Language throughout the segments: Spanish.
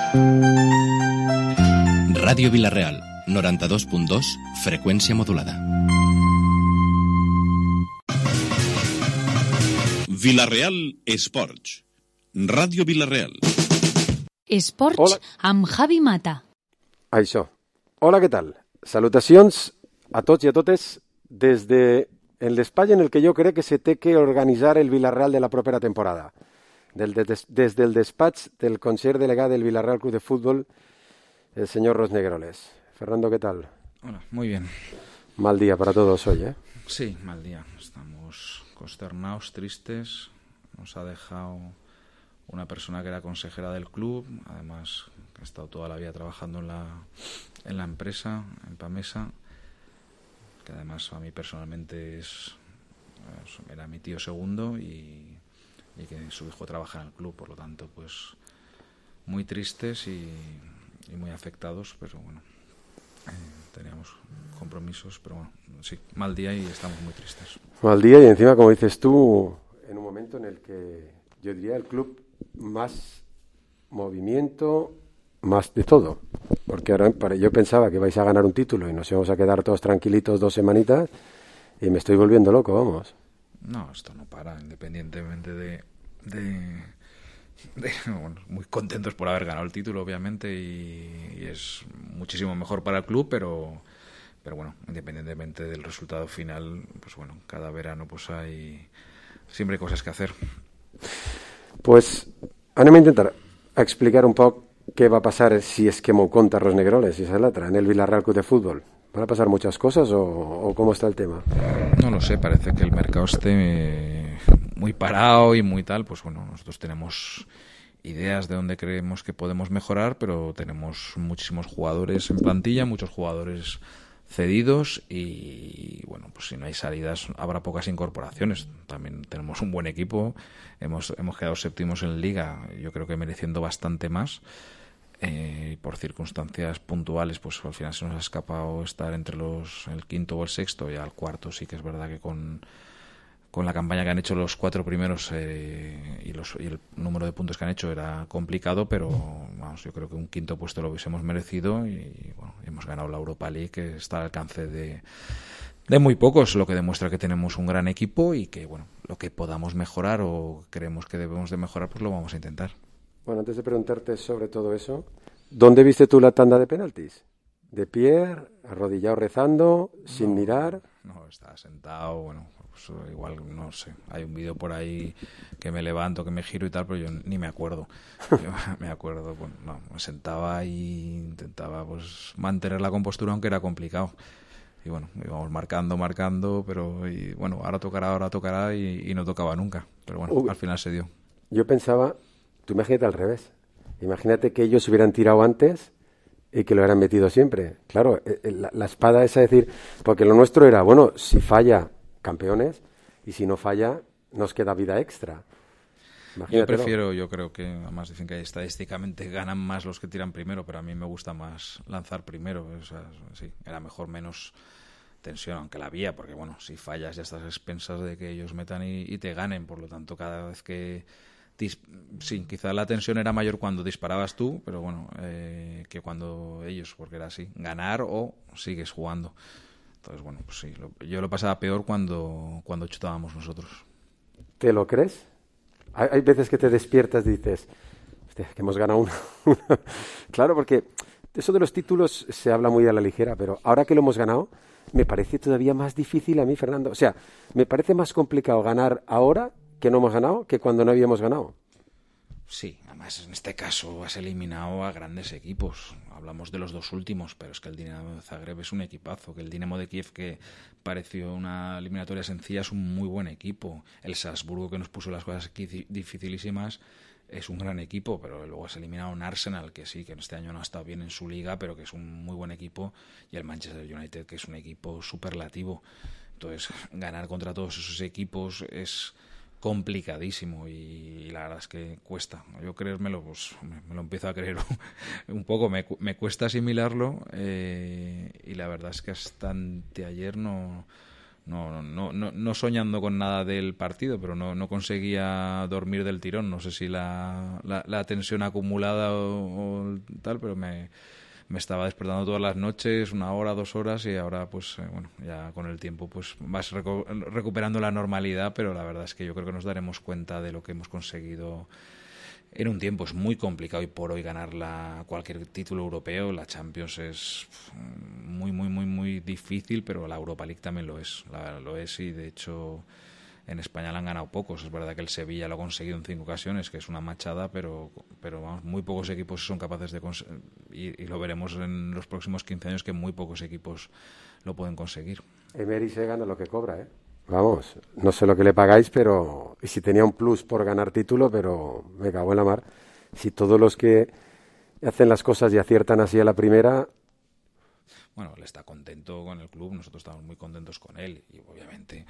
Ràdio Vila-real, 92.2, freqüència modulada. Vila-real Esports. Ràdio Vila-real. Esports. Hola. Amb Javi Mata. Això. Hola, què tal? Salutacions a tots i a totes des del despatx en el que jo crec que se té que organitzar el Vila-real de la propera temporada. Des del despatx del conseller delegat del Vila-real Club de Fútbol, el señor Rosnegroles. Fernando, ¿qué tal? Hola, muy bien. Mal día para todos hoy, ¿eh? Sí, mal día. Estamos consternados, tristes. Nos ha dejado una persona que era consejera del club, además que ha estado toda la vida trabajando en la empresa, en Pamesa, que además a mí personalmente era mi tío segundo y que su hijo trabaja en el club, por lo tanto, pues muy tristes y muy afectados, pero bueno, teníamos compromisos, pero bueno, sí, mal día y estamos muy tristes. Mal día y encima, como dices tú, en un momento en el que yo diría el club más movimiento, más de todo, porque ahora yo pensaba que vais a ganar un título y nos íbamos a quedar todos tranquilitos 2 semanitas y me estoy volviendo loco, vamos. No, esto no para, independientemente bueno, muy contentos por haber ganado el título, obviamente, y es muchísimo mejor para el club, pero bueno, independientemente del resultado final, pues bueno, cada verano pues hay siempre cosas que hacer. Pues anem a intentar explicar un poc què va passar si és que m'ho conta Rosnegroles, si és l'altra, en el Vila-real Club de Fútbol. ¿Van a pasar muchas cosas o cómo está el tema? No lo sé, parece que el mercado esté muy parado y muy tal. Pues bueno, nosotros tenemos ideas de dónde creemos que podemos mejorar, pero tenemos muchísimos jugadores en plantilla, muchos jugadores cedidos y bueno, pues si no hay salidas habrá pocas incorporaciones. También tenemos un buen equipo, hemos quedado séptimos en Liga, yo creo que mereciendo bastante más. Por circunstancias puntuales pues al final se nos ha escapado estar entre el quinto o el sexto, y al cuarto sí que es verdad que con la campaña que han hecho los 4 primeros y el número de puntos que han hecho era complicado, pero vamos, yo creo que un quinto puesto lo hubiésemos merecido y bueno, hemos ganado la Europa League, que está al alcance de muy pocos, lo que demuestra que tenemos un gran equipo y que bueno, lo que podamos mejorar o creemos que debemos de mejorar pues lo vamos a intentar. Bueno, antes de preguntarte sobre todo eso, ¿dónde viste tú la tanda de penaltis? ¿De pie, arrodillado rezando, sin mirar? No, estaba sentado, bueno, pues igual, no sé, hay un vídeo por ahí que me levanto, que me giro y tal, pero yo ni me acuerdo. Yo me acuerdo, bueno, no, me sentaba y intentaba pues mantener la compostura, aunque era complicado. Y bueno, íbamos marcando, pero y, bueno, ahora tocará y no tocaba nunca. Pero bueno, al final se dio. Yo pensaba, tú imagínate al revés. Imagínate que ellos hubieran tirado antes y que lo hubieran metido siempre. Claro, la espada esa, es decir, porque lo nuestro era, bueno, si falla, campeones, y si no falla, nos queda vida extra. Yo creo que, además dicen que estadísticamente ganan más los que tiran primero, pero a mí me gusta más lanzar primero. O sea, sí, era mejor menos tensión, aunque la había, porque bueno, si fallas ya estás a expensas de que ellos metan y te ganen, por lo tanto cada vez que sí, quizá la tensión era mayor cuando disparabas tú, pero bueno, que cuando ellos, porque era así, ganar o sigues jugando. Entonces bueno, pues sí, yo lo pasaba peor cuando chutábamos nosotros. ¿Te lo crees? Hay veces que te despiertas y dices, hostia, que hemos ganado una. Claro, porque eso de los títulos se habla muy a la ligera, pero ahora que lo hemos ganado, me parece todavía más difícil a mí, Fernando. O sea, me parece más complicado ganar ahora que no hemos ganado que cuando no habíamos ganado. Sí, además en este caso has eliminado a grandes equipos. Hablamos de los 2 últimos, pero es que el Dinamo de Zagreb es un equipazo, que el Dinamo de Kiev, que pareció una eliminatoria sencilla, es un muy buen equipo. El Salzburgo, que nos puso las cosas aquí dificilísimas, es un gran equipo, pero luego has eliminado a un Arsenal, que sí, que este año no ha estado bien en su liga, pero que es un muy buen equipo, y el Manchester United, que es un equipo superlativo. Entonces, ganar contra todos esos equipos es complicadísimo y la verdad es que cuesta. Yo creérmelo, pues me lo empiezo a creer un poco, me cuesta asimilarlo y la verdad es que hasta anteayer no no soñando con nada del partido, pero no conseguía dormir del tirón. No sé si la tensión acumulada o tal, pero me estaba despertando todas las noches, 1 hora, 2 horas, y ahora pues ya con el tiempo pues vas recuperando la normalidad, pero la verdad es que yo creo que nos daremos cuenta de lo que hemos conseguido en un tiempo. Es muy complicado y por hoy ganar cualquier título europeo. La Champions es muy, muy, muy, muy difícil, pero la Europa League también lo es, y de hecho en España la han ganado pocos. Es verdad que el Sevilla lo ha conseguido en 5 ocasiones, que es una machada, pero vamos, muy pocos equipos son capaces de conseguir, y lo veremos en los próximos 15 años, que muy pocos equipos lo pueden conseguir. Emery se gana lo que cobra, ¿eh? Vamos, no sé lo que le pagáis, pero... Y si tenía un plus por ganar título, pero me cago en la mar. Si todos los que hacen las cosas y aciertan así a la primera... Bueno, él está contento con el club, nosotros estamos muy contentos con él, y obviamente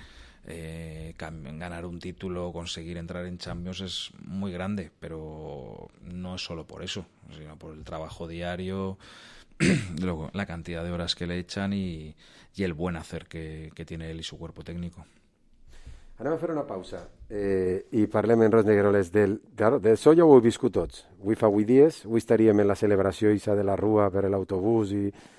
ganar un título, conseguir entrar en Champions es muy grande, pero no es solo por eso, sino por el trabajo diario, luego la cantidad de horas que le echan y el buen hacer que tiene él y su cuerpo técnico. Anem a fer una pausa i parlem en Ros Negreroles d'això ja ho heu viscut tots. Avui fa 8 dies, avui estaríem en la celebració Isa de la Rúa per l'autobús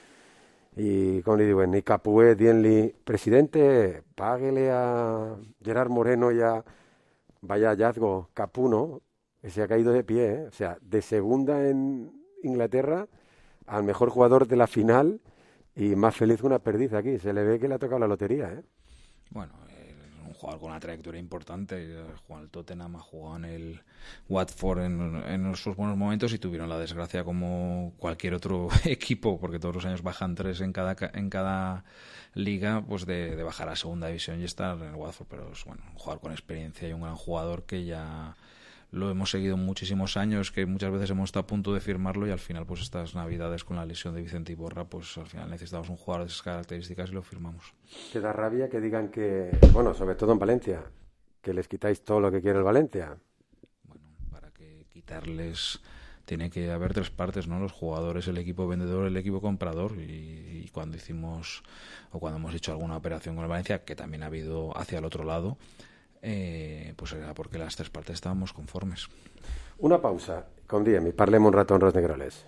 i com li diuen, i Capué dient-li, presidente, páguele a Gerard Moreno y a vaya hallazgo, Capú, ¿no? Que se ha caído de pie, ¿eh? O sea, de segunda en Inglaterra al mejor jugador de la final y más feliz que una perdiz aquí. Se le ve que le ha tocado la lotería, ¿eh? Bueno, un jugador con una trayectoria importante, jugó en el Tottenham, ha jugado en el Watford en sus buenos momentos, y tuvieron la desgracia como cualquier otro equipo, porque todos los años bajan 3 en cada liga, pues de bajar a segunda división y estar en el Watford. Pero es un jugador con experiencia y un gran jugador que ya lo hemos seguido muchísimos años, que muchas veces hemos estado a punto de firmarlo, y al final pues estas navidades con la lesión de Vicente Iborra, pues al final necesitamos un jugador de esas características y lo firmamos. Te da rabia que digan que, bueno, sobre todo en Valencia, que les quitáis todo lo que quiere el Valencia. Bueno, para que quitarles tiene que haber 3 partes, ¿no? Los jugadores, el equipo vendedor, el equipo comprador, y cuando hemos hecho alguna operación con el Valencia, que también ha habido hacia el otro lado, pues era porque las 3 partes estábamos conformes. Una pausa, com diem, i parlem un rato en Ros Negreroles.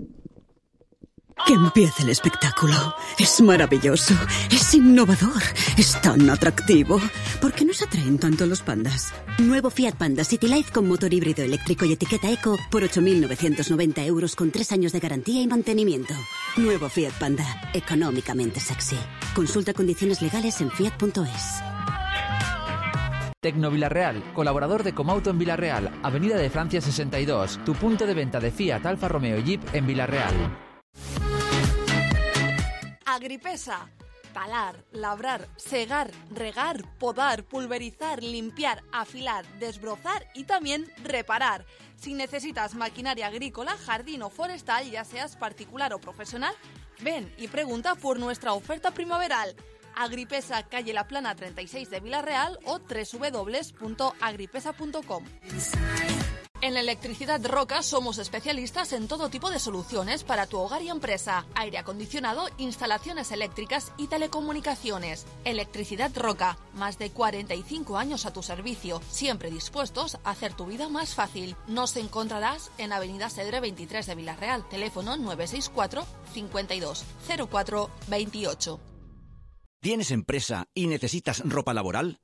Que empiece el espectáculo. Es maravilloso, es innovador, es tan atractivo. ¿Por qué nos atraen tanto los pandas? Nuevo Fiat Panda City Life con motor híbrido eléctrico y etiqueta eco por 8.990 euros con 3 años de garantía y mantenimiento. Nuevo Fiat Panda, económicamente sexy. Consulta condiciones legales en fiat.es. Tecno Villarreal, colaborador de Comauto en Villarreal, Avenida de Francia 62, tu punto de venta de Fiat, Alfa Romeo y Jeep en Villarreal. Agripesa. Talar, labrar, segar, regar, podar, pulverizar, limpiar, afilar, desbrozar y también reparar. Si necesitas maquinaria agrícola, jardín o forestal, ya seas particular o profesional, ven y pregunta por nuestra oferta primaveral. Agripesa, calle La Plana 36 de Villarreal o www.agripesa.com. En Electricidad Roca somos especialistas en todo tipo de soluciones para tu hogar y empresa. Aire acondicionado, instalaciones eléctricas y telecomunicaciones. Electricidad Roca, más de 45 años a tu servicio, siempre dispuestos a hacer tu vida más fácil. Nos encontrarás en Avenida Cedre 23 de Villarreal, teléfono 964 52 04 28. ¿Tienes empresa y necesitas ropa laboral?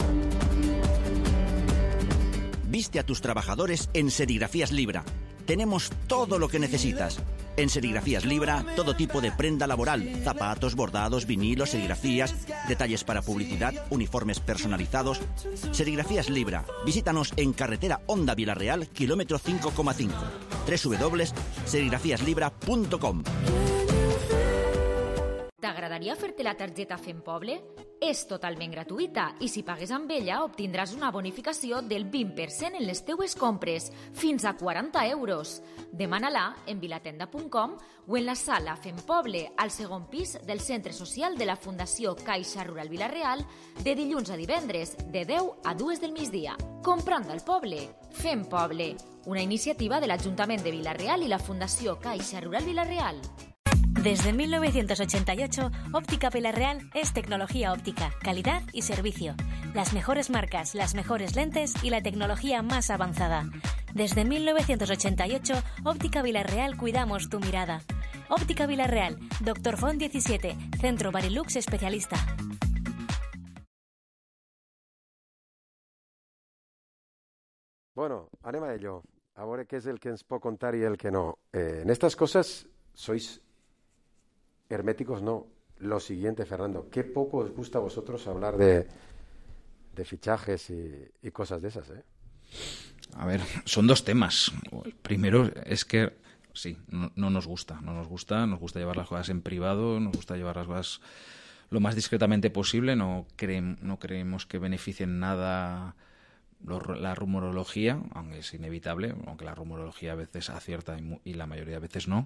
Viste a tus trabajadores en Serigrafías Libra. Tenemos todo lo que necesitas. En Serigrafías Libra, todo tipo de prenda laboral, zapatos, bordados, vinilos, serigrafías, detalles para publicidad, uniformes personalizados. Serigrafías Libra. Visítanos en carretera Honda Villarreal, kilómetro 5,5. www.serigrafiaslibra.com. T'agradaria fer-te la targeta Fem Poble? És totalment gratuïta i si pagues amb ella obtindràs una bonificació del 20% en les teues compres, fins a 40 euros. Demana-la en vilatenda.com o en la sala Fem Poble, al segon pis del Centre Social de la Fundació Caixa Rural Villarreal, de dilluns a divendres, de 10 a 2 del migdia. Comprant al poble, Fem Poble, una iniciativa de l'Ajuntament de Villarreal i la Fundació Caixa Rural Villarreal. Desde 1988, Óptica Vilarreal es tecnología óptica, calidad y servicio. Las mejores marcas, las mejores lentes y la tecnología más avanzada. Desde 1988, Óptica Vilarreal cuidamos tu mirada. Óptica Vilarreal, Dr. Font 17, Centro Barilux especialista. Bueno, anem a ello. A veure què és el que ens pot contar i el que no. En estas cosas sois herméticos, no. Lo siguiente, Fernando, qué poco os gusta a vosotros hablar de fichajes y cosas de esas, ¿eh? A ver, son dos temas. El primero es que sí, no nos gusta. Nos gusta llevar las cosas en privado, nos gusta llevar las cosas lo más discretamente posible. No creemos que beneficien nada la rumorología, aunque es inevitable, aunque la rumorología a veces acierta y la mayoría de veces no.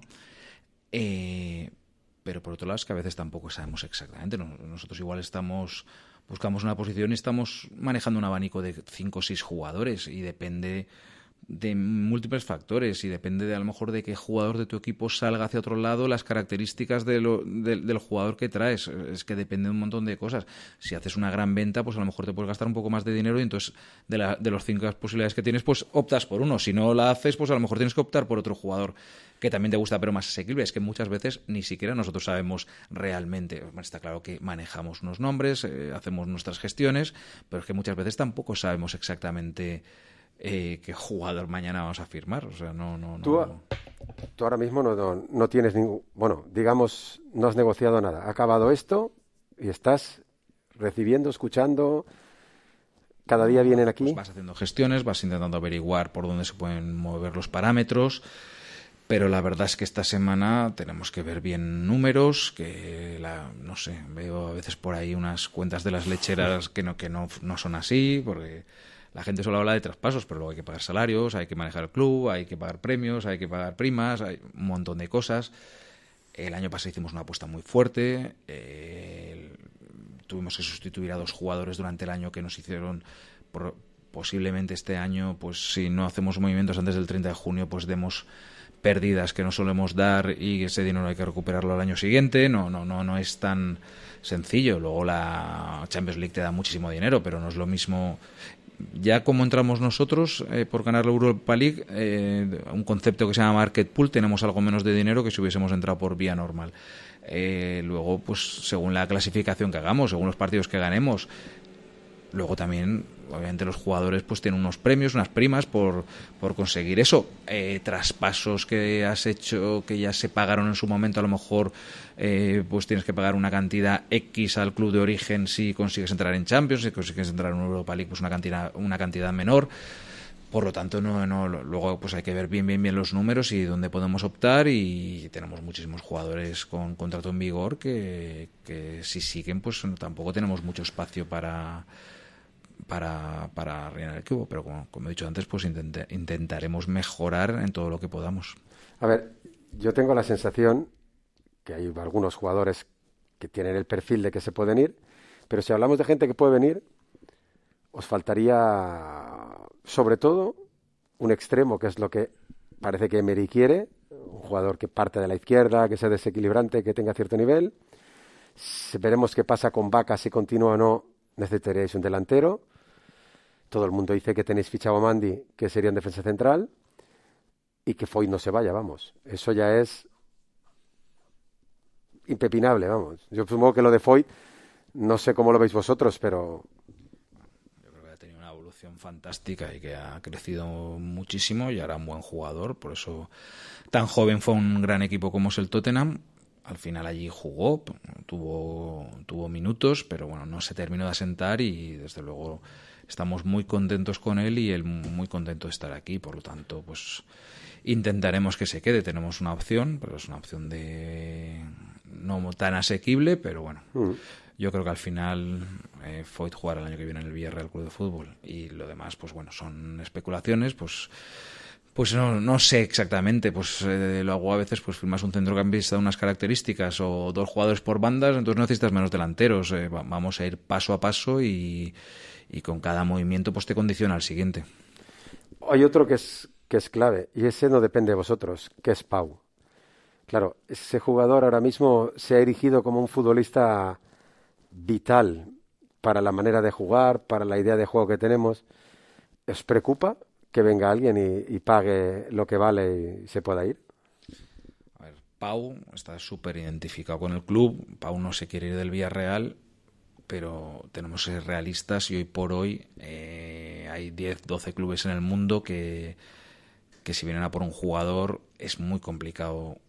Pero por otro lado es que a veces tampoco sabemos exactamente. Nosotros igual buscamos una posición y estamos manejando un abanico de 5 o 6 jugadores y depende de múltiples factores y depende de a lo mejor de qué jugador de tu equipo salga hacia otro lado, las características del jugador que traes. Es que depende de un montón de cosas. Si haces una gran venta, pues a lo mejor te puedes gastar un poco más de dinero y entonces de los 5 posibilidades que tienes, pues optas por uno. Si no la haces, pues a lo mejor tienes que optar por otro jugador que también te gusta pero más asequible. Es que muchas veces ni siquiera nosotros sabemos realmente. Está claro que manejamos unos nombres, hacemos nuestras gestiones, pero es que muchas veces tampoco sabemos exactamente qué jugador mañana vamos a firmar. O sea, no. Tú ahora mismo no tienes ningún... Bueno, digamos, no has negociado nada. Ha acabado esto y estás recibiendo, escuchando... Cada día vienen aquí. Pues vas haciendo gestiones, vas intentando averiguar por dónde se pueden mover los parámetros... Pero la verdad es que esta semana tenemos que ver bien números, no sé, veo a veces por ahí unas cuentas de las lecheras que no son así, porque la gente solo habla de traspasos, pero luego hay que pagar salarios, hay que manejar el club, hay que pagar premios, hay que pagar primas, hay un montón de cosas. El año pasado hicimos una apuesta muy fuerte, tuvimos que sustituir a 2 jugadores durante el año que nos hicieron... Posiblemente este año, pues si no hacemos movimientos antes del 30 de junio, pues demos pérdidas que no solemos dar y ese dinero hay que recuperarlo al año siguiente. No es tan sencillo. Luego la Champions League te da muchísimo dinero, pero no es lo mismo. Ya como entramos nosotros por ganar la Europa League, un concepto que se llama Market Pool, tenemos algo menos de dinero que si hubiésemos entrado por vía normal. Luego, pues según la clasificación que hagamos, según los partidos que ganemos, luego también, obviamente, los jugadores pues tienen unos premios, unas primas por conseguir eso. Traspasos que has hecho, que ya se pagaron en su momento, a lo mejor pues tienes que pagar una cantidad X al club de origen si consigues entrar en Champions, si consigues entrar en Europa League, pues una cantidad menor. Por lo tanto, luego pues hay que ver bien los números y dónde podemos optar, y tenemos muchísimos jugadores con contrato en vigor que si siguen, pues tampoco tenemos mucho espacio para rellenar el cubo, pero como he dicho antes, pues intentaremos mejorar en todo lo que podamos. A ver, yo tengo la sensación que hay algunos jugadores que tienen el perfil de que se pueden ir, pero si hablamos de gente que puede venir, os faltaría sobre todo un extremo, que es lo que parece que Emery quiere, un jugador que parte de la izquierda, que sea desequilibrante, que tenga cierto nivel. Veremos qué pasa con Vaca, si continúa o no. Necesitaríais un delantero. Todo el mundo dice que tenéis fichado a Mandy, que sería en defensa central, y que Foyt no se vaya, vamos. Eso ya es impepinable, vamos. Yo supongo que lo de Foyt, no sé cómo lo veis vosotros, pero... Yo creo que ha tenido una evolución fantástica y que ha crecido muchísimo y ahora un buen jugador. Por eso tan joven fue un gran equipo como es el Tottenham. Al final allí jugó, tuvo minutos, pero bueno, no se terminó de asentar y desde luego estamos muy contentos con él y él muy contento de estar aquí. Por lo tanto, pues intentaremos que se quede. Tenemos una opción, pero es una opción de no tan asequible, pero bueno. Yo creo que al final Foyt jugará el año que viene en el Villarreal Club de Fútbol y lo demás, pues bueno, son especulaciones, pues no sé exactamente, pues lo hago a veces, pues firmas un centrocampista de unas características o 2 jugadores por bandas, entonces no necesitas menos delanteros. Vamos a ir paso a paso y con cada movimiento pues te condiciona al siguiente. Hay otro que es clave y ese no depende de vosotros, que es Pau. Claro, ese jugador ahora mismo se ha erigido como un futbolista vital para la manera de jugar, para la idea de juego que tenemos. ¿Os preocupa que venga alguien y pague lo que vale y se pueda ir? A ver, Pau está súper identificado con el club. Pau no se quiere ir del Villarreal, pero tenemos que ser realistas y hoy por hoy hay 10, 12 clubes en el mundo que si vienen a por un jugador es muy complicado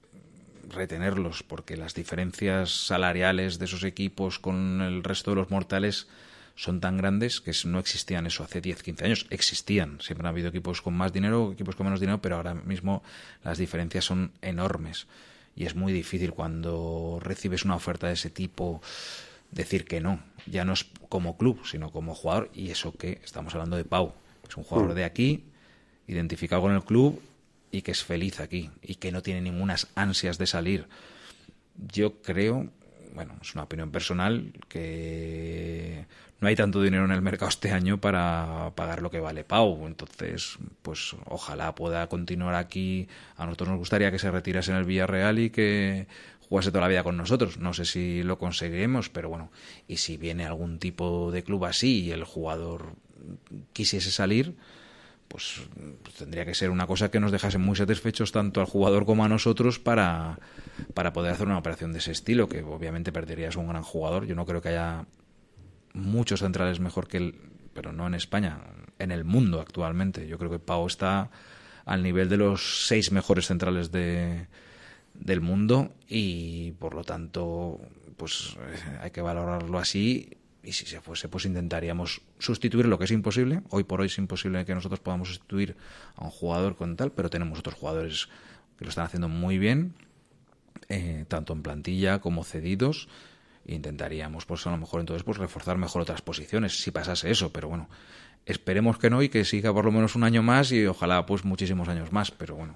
retenerlos, porque las diferencias salariales de esos equipos con el resto de los mortales son tan grandes que no existían eso hace 10, 15 años. Existían, siempre ha habido equipos con más dinero, equipos con menos dinero, pero ahora mismo las diferencias son enormes y es muy difícil cuando recibes una oferta de ese tipo decir que no. Ya no es como club, sino como jugador, y eso que estamos hablando de Pau. Es un jugador de aquí, identificado con el club y que es feliz aquí y que no tiene ninguna ansias de salir. Yo creo, bueno, es una opinión personal, que no hay tanto dinero en el mercado este año para pagar lo que vale Pau. Entonces, pues ojalá pueda continuar aquí. A nosotros nos gustaría que se retirase en el Villarreal y que jugase toda la vida con nosotros. No sé si lo conseguiremos, pero bueno. Y si viene algún tipo de club así y el jugador quisiese salir, pues tendría que ser una cosa que nos dejase muy satisfechos tanto al jugador como a nosotros para poder hacer una operación de ese estilo, que obviamente perderías un gran jugador. Yo no creo que haya muchos centrales mejor que él, pero no en España, en el mundo actualmente. Yo creo que Pau está al nivel de los 6 mejores centrales del mundo y por lo tanto pues hay que valorarlo así. Y si se fuese, pues intentaríamos sustituir lo que es imposible. Hoy por hoy es imposible que nosotros podamos sustituir a un jugador con tal, pero tenemos otros jugadores que lo están haciendo muy bien, tanto en plantilla como cedidos. E intentaríamos, pues a lo mejor entonces, pues reforzar mejor otras posiciones, si pasase eso. Pero bueno, esperemos que no y que siga por lo menos un año más y ojalá pues muchísimos años más. Pero bueno,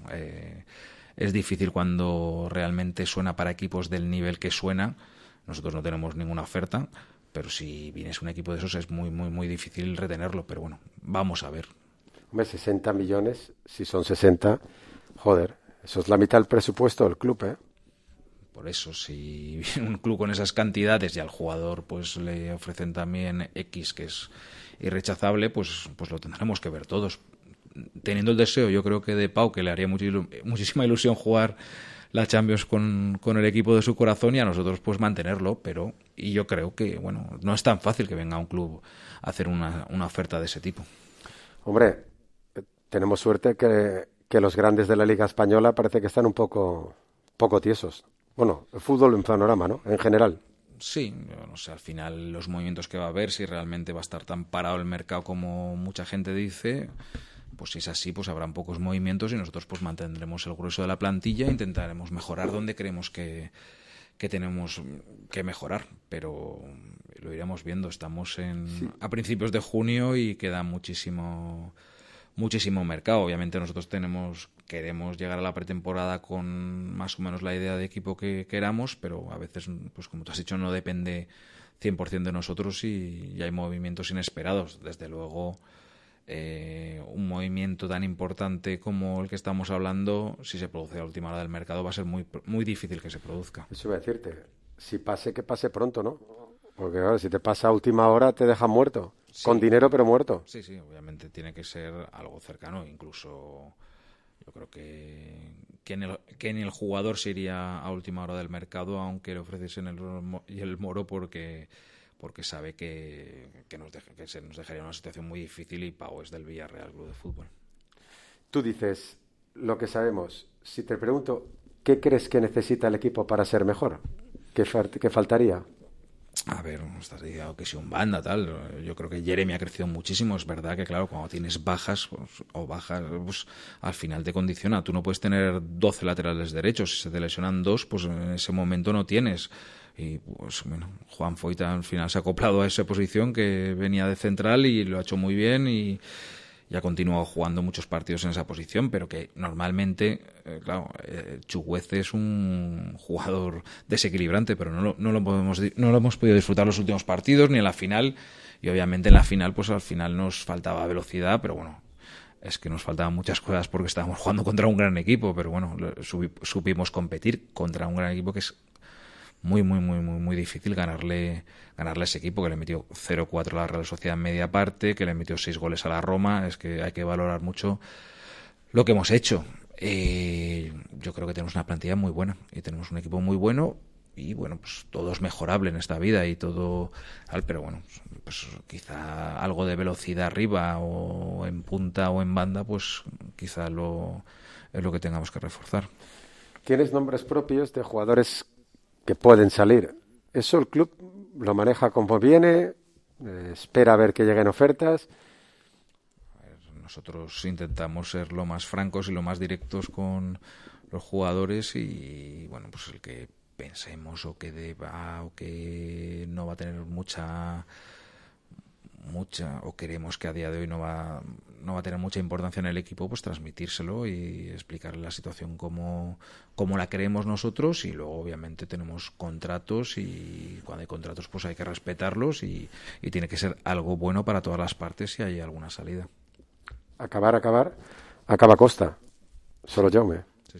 es difícil cuando realmente suena para equipos del nivel que suena. Nosotros no tenemos ninguna oferta, pero si vienes un equipo de esos es muy, muy, muy difícil retenerlo. Pero bueno, vamos a ver. Hombre, 60 millones, si son 60, joder, eso es la mitad del presupuesto del club, ¿eh? Por eso, si viene un club con esas cantidades y al jugador pues le ofrecen también X, que es irrechazable, pues lo tendremos que ver todos. Teniendo el deseo, yo creo que de Pau, que le haría muchísima ilusión jugar la Champions con el equipo de su corazón, y a nosotros pues mantenerlo, y yo creo que bueno, no es tan fácil que venga un club a hacer una oferta de ese tipo. Hombre, tenemos suerte que los grandes de la Liga Española parece que están un poco tiesos. Bueno, el fútbol en panorama, ¿no? En general. Sí, no sé, al final los movimientos que va a haber, si realmente va a estar tan parado el mercado como mucha gente dice, pues si es así, pues habrán pocos movimientos y nosotros pues mantendremos el grueso de la plantilla e intentaremos mejorar donde creemos que tenemos que mejorar, pero lo iremos viendo. Estamos a principios de junio y queda muchísimo mercado. Obviamente nosotros queremos llegar a la pretemporada con más o menos la idea de equipo que queramos, pero a veces, pues como tú has dicho, no depende 100% de nosotros y hay movimientos inesperados. Desde luego, un movimiento tan importante como el que estamos hablando, si se produce a última hora del mercado, va a ser muy, muy difícil que se produzca. Eso iba a decirte, si pase, que pase pronto, ¿no? Porque claro, si te pasa a última hora te dejan muerto, sí. Con dinero pero muerto. Sí, obviamente tiene que ser algo cercano, incluso yo creo que ni el jugador se iría a última hora del mercado aunque le ofreciesen el Moro, porque sabe que se nos dejaría una situación muy difícil, y Pau es del Villarreal Club de Fútbol. Tú dices lo que sabemos. Si te pregunto, ¿qué crees que necesita el equipo para ser mejor? ¿Qué faltaría? A ver, estás diciendo que si un banda, tal. Yo creo que Jeremy ha crecido muchísimo. Es verdad que, claro, cuando tienes bajas, pues al final te condiciona. Tú no puedes tener 12 laterales derechos. Si se te lesionan 2, pues en ese momento no tienes. Y pues bueno, Juan Foyta al final se ha acoplado a esa posición, que venía de central y lo ha hecho muy bien y ha continuado jugando muchos partidos en esa posición, pero que normalmente, claro, Chukwueze es un jugador desequilibrante, pero no lo hemos podido disfrutar los últimos partidos ni en la final, y obviamente en la final pues al final nos faltaba velocidad, pero bueno, es que nos faltaban muchas cosas porque estábamos jugando contra un gran equipo, pero bueno, supimos competir contra un gran equipo que es muy difícil ganarle a ese equipo, que le metió 0-4 a la Real Sociedad en media parte, que le metió 6 goles a la Roma. Es que hay que valorar mucho lo que hemos hecho. Yo creo que tenemos una plantilla muy buena y tenemos un equipo muy bueno, y bueno, pues todo es mejorable en esta vida y todo, pero bueno, pues quizá algo de velocidad arriba o en punta o en banda, pues quizá es lo que tengamos que reforzar. ¿Tienes nombres propios de jugadores que pueden salir? ¿Eso el club lo maneja como viene? ¿Espera a ver que lleguen ofertas? Nosotros intentamos ser lo más francos y lo más directos con los jugadores, y bueno, pues el que pensemos o que deba o que no va a tener mucha o queremos que a día de hoy no va a tener mucha importancia en el equipo, pues transmitírselo y explicarle la situación como la queremos nosotros. Y luego obviamente tenemos contratos, y cuando hay contratos pues hay que respetarlos, y tiene que ser algo bueno para todas las partes si hay alguna salida. Acaba Costa, solo Jaume.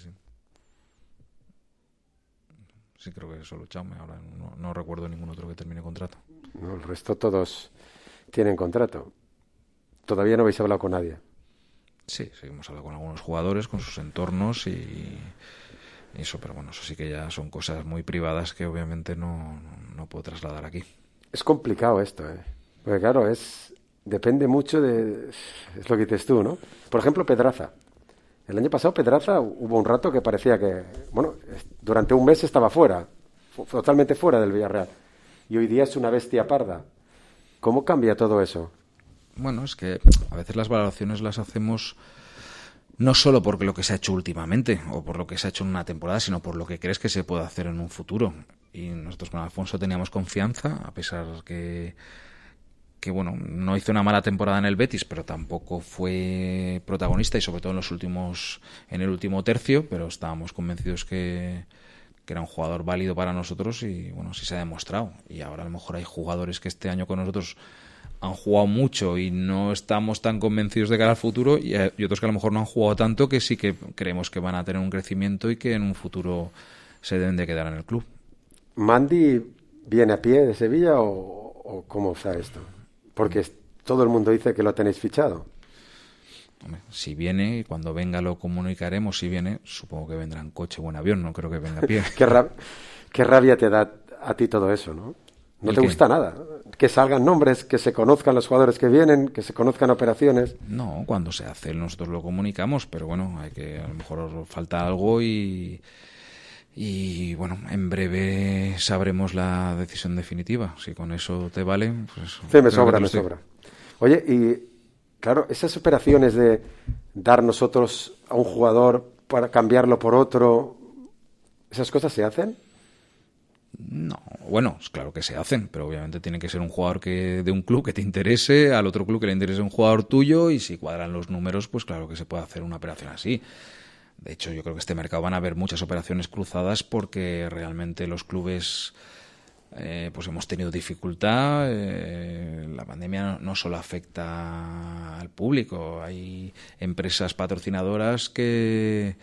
Sí, creo que solo Jaume. Ahora no recuerdo ningún otro que termine contrato. No, el resto todos tienen contrato. ¿Todavía no habéis hablado con nadie? Sí, hemos hablado con algunos jugadores, con sus entornos y eso, pero bueno, eso sí que ya son cosas muy privadas que obviamente no puedo trasladar aquí. Es complicado esto, porque claro, depende mucho es lo que dices tú, ¿no? Por ejemplo, Pedraza. El año pasado Pedraza hubo un rato que parecía que, bueno, durante un mes estaba fuera, totalmente fuera del Villarreal, y hoy día es una bestia parda. ¿Cómo cambia todo eso? Bueno, es que a veces las valoraciones las hacemos no solo por lo que se ha hecho últimamente o por lo que se ha hecho en una temporada, sino por lo que crees que se puede hacer en un futuro. Y nosotros con Alfonso teníamos confianza, a pesar que bueno, no hizo una mala temporada en el Betis, pero tampoco fue protagonista, y sobre todo en el último tercio, pero estábamos convencidos que era un jugador válido para nosotros, y bueno, sí se ha demostrado. Y ahora a lo mejor hay jugadores que este año con nosotros han jugado mucho y no estamos tan convencidos de cara al futuro, y otros que a lo mejor no han jugado tanto, que sí que creemos que van a tener un crecimiento y que en un futuro se deben de quedar en el club. ¿Mandy viene a pie de Sevilla o cómo está esto? Porque todo el mundo dice que lo tenéis fichado. Hombre, si viene, y cuando venga lo comunicaremos. Si viene, supongo que vendrá en coche o en avión, no creo que venga a pie. Qué rabia te da a ti todo eso, ¿no? No te gusta nada. Que salgan nombres, que se conozcan los jugadores que vienen, que se conozcan operaciones. No, cuando se hace nosotros lo comunicamos, pero bueno, a lo mejor falta algo y bueno, en breve sabremos la decisión definitiva. Si con eso te vale, pues... Sí, me sobra. Oye, y claro, esas operaciones de dar nosotros a un jugador para cambiarlo por otro, ¿esas cosas se hacen? No, bueno, claro que se hacen, pero obviamente tiene que ser un jugador de un club que te interese, al otro club que le interese un jugador tuyo, y si cuadran los números, pues claro que se puede hacer una operación así. De hecho, yo creo que este mercado van a haber muchas operaciones cruzadas, porque realmente los clubes pues hemos tenido dificultad. La pandemia no solo afecta al público, hay empresas patrocinadoras que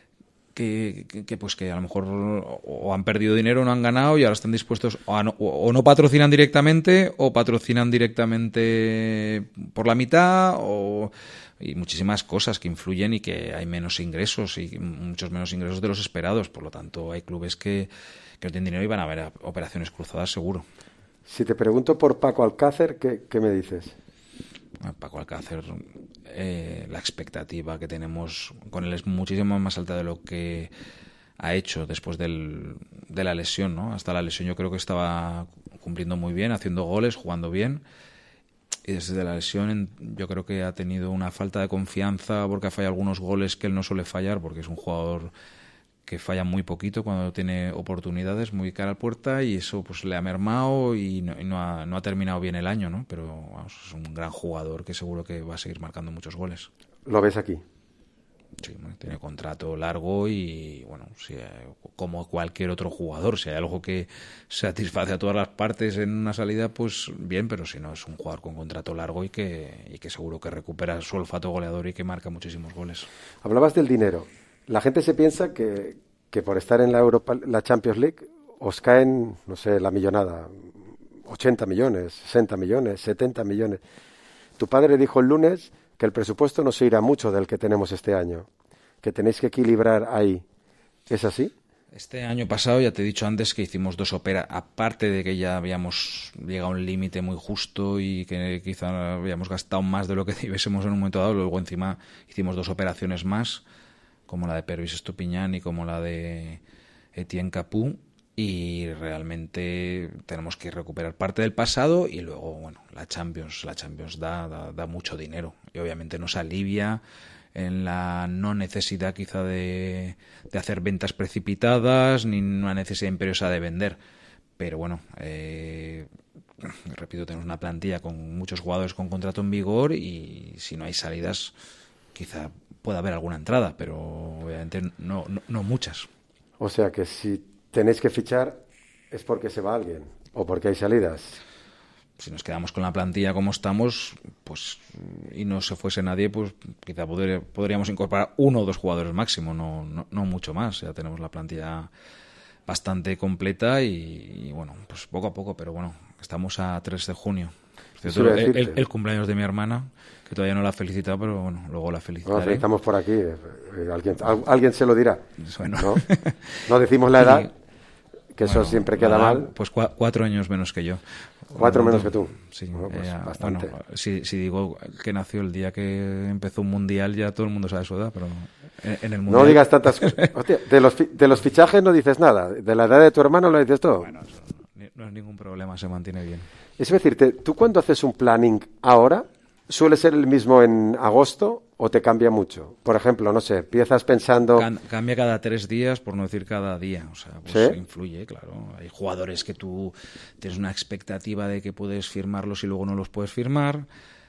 a lo mejor o han perdido dinero o no han ganado, y ahora están dispuestos o no patrocinan directamente, o patrocinan directamente por la mitad, y muchísimas cosas que influyen, y que hay menos ingresos, y muchos menos ingresos de los esperados. Por lo tanto, hay clubes que no tienen dinero y van a haber operaciones cruzadas seguro. Si te pregunto por Paco Alcácer, ¿qué me dices? Paco Alcácer, la expectativa que tenemos con él es muchísimo más alta de lo que ha hecho después de la lesión, ¿no? Hasta la lesión yo creo que estaba cumpliendo muy bien, haciendo goles, jugando bien, y desde la lesión yo creo que ha tenido una falta de confianza, porque ha fallado algunos goles que él no suele fallar, porque es un jugador que falla muy poquito cuando tiene oportunidades, muy cara a puerta, y eso pues le ha mermado y no ha terminado bien el año, ¿no? Pero vamos, es un gran jugador que seguro que va a seguir marcando muchos goles. ¿Lo ves aquí? Sí, tiene contrato largo y, bueno, si, como cualquier otro jugador, si hay algo que satisface a todas las partes en una salida, pues bien, pero si no, es un jugador con contrato largo y que seguro que recupera su olfato goleador y que marca muchísimos goles. Hablabas del dinero. La gente se piensa que por estar en la Champions League os caen, no sé, la millonada, 80 millones, 60 millones, 70 millones. Tu padre dijo el lunes que el presupuesto no se irá mucho del que tenemos este año, que tenéis que equilibrar ahí. ¿Es así? Este año pasado, ya te he dicho antes que hicimos 2 operaciones, aparte de que ya habíamos llegado a un límite muy justo y que quizá habíamos gastado más de lo que debiésemos en un momento dado, luego encima hicimos 2 operaciones más, como la de Pervis Estupiñán y como la de Etienne Capú, y realmente tenemos que recuperar parte del pasado y luego, bueno, la Champions da mucho dinero y obviamente nos alivia en la no necesidad quizá de hacer ventas precipitadas ni una necesidad imperiosa de vender, pero bueno, repito, tenemos una plantilla con muchos jugadores con contrato en vigor y si no hay salidas quizá pueda haber alguna entrada, pero obviamente no muchas. O sea que si tenéis que fichar es porque se va alguien o porque hay salidas. Si nos quedamos con la plantilla como estamos, pues y no se fuese nadie, pues quizá podríamos incorporar 1 o 2 jugadores máximo, no mucho más. Ya tenemos la plantilla bastante completa y bueno, pues poco a poco, pero bueno, estamos a 3 de junio. El cumpleaños de mi hermana, que todavía no la he felicitado, pero bueno, luego la felicitaré. No, felicitamos por aquí. Alguien se lo dirá. Bueno. No decimos la edad, que eso siempre queda mal. Pues 4 años menos que yo. 4 menos que tú. Sí, bueno, pues bastante. Bueno, si digo que nació el día que empezó un mundial, ya todo el mundo sabe su edad, pero en el mundial... No digas tantas cosas. Hostia, de los fichajes no dices nada. De la edad de tu hermano lo dices todo. Bueno, no es ningún problema, se mantiene bien. Es decirte, ¿tú cuando haces un planning ahora, suele ser el mismo en agosto o te cambia mucho? Por ejemplo, no sé, empiezas pensando... Cambia cada 3 días, por no decir cada día. O sea, pues ¿sí? Influye, claro. Hay jugadores que tú tienes una expectativa de que puedes firmarlos y luego no los puedes firmar.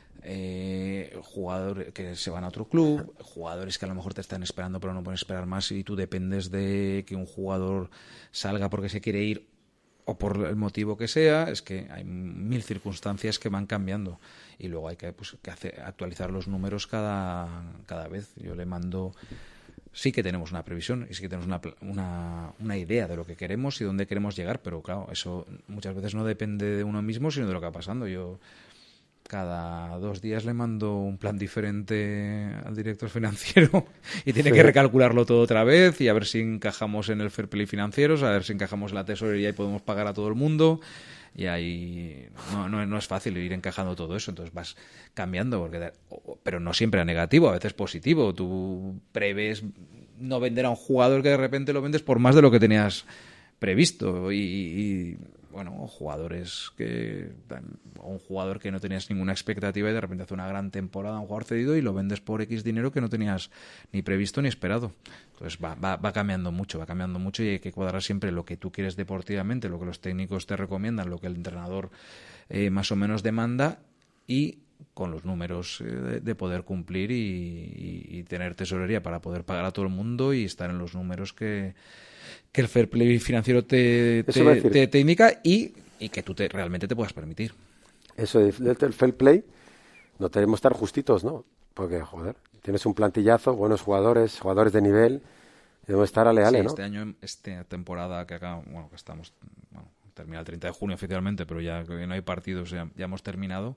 Jugadores que se van a otro club, jugadores que a lo mejor te están esperando pero no pueden esperar más y tú dependes de que un jugador salga porque se quiere ir o por el motivo que sea. Es que hay 1000 circunstancias que van cambiando y luego hay que actualizar los números cada vez. Yo le mando... Sí que tenemos una previsión y sí que tenemos una idea de lo que queremos y dónde queremos llegar, pero claro, eso muchas veces no depende de uno mismo, sino de lo que va pasando. Yo cada 2 días le mando un plan diferente al director financiero y tiene que recalcularlo todo otra vez y a ver si encajamos en el fair play financiero, a ver si encajamos en la tesorería y podemos pagar a todo el mundo. Y ahí no es fácil ir encajando todo eso, entonces vas cambiando, pero no siempre a negativo, a veces positivo. Tú prevés no vender a un jugador que de repente lo vendes por más de lo que tenías previsto y bueno, jugadores un jugador que no tenías ninguna expectativa y de repente hace una gran temporada, un jugador cedido y lo vendes por X dinero que no tenías ni previsto ni esperado. Entonces va cambiando mucho y hay que cuadrar siempre lo que tú quieres deportivamente, lo que los técnicos te recomiendan, lo que el entrenador más o menos demanda y con los números de poder cumplir y tener tesorería para poder pagar a todo el mundo y estar en los números que el fair play financiero te indica y que tú realmente te puedas permitir. Eso del fair play, no tenemos que estar justitos, ¿no? Porque, joder, tienes un plantillazo, buenos jugadores de nivel, debemos estar aleales, sí, ¿no? Este año, esta temporada que acá, que estamos, termina el 30 de junio oficialmente, pero ya que no hay partidos, ya hemos terminado.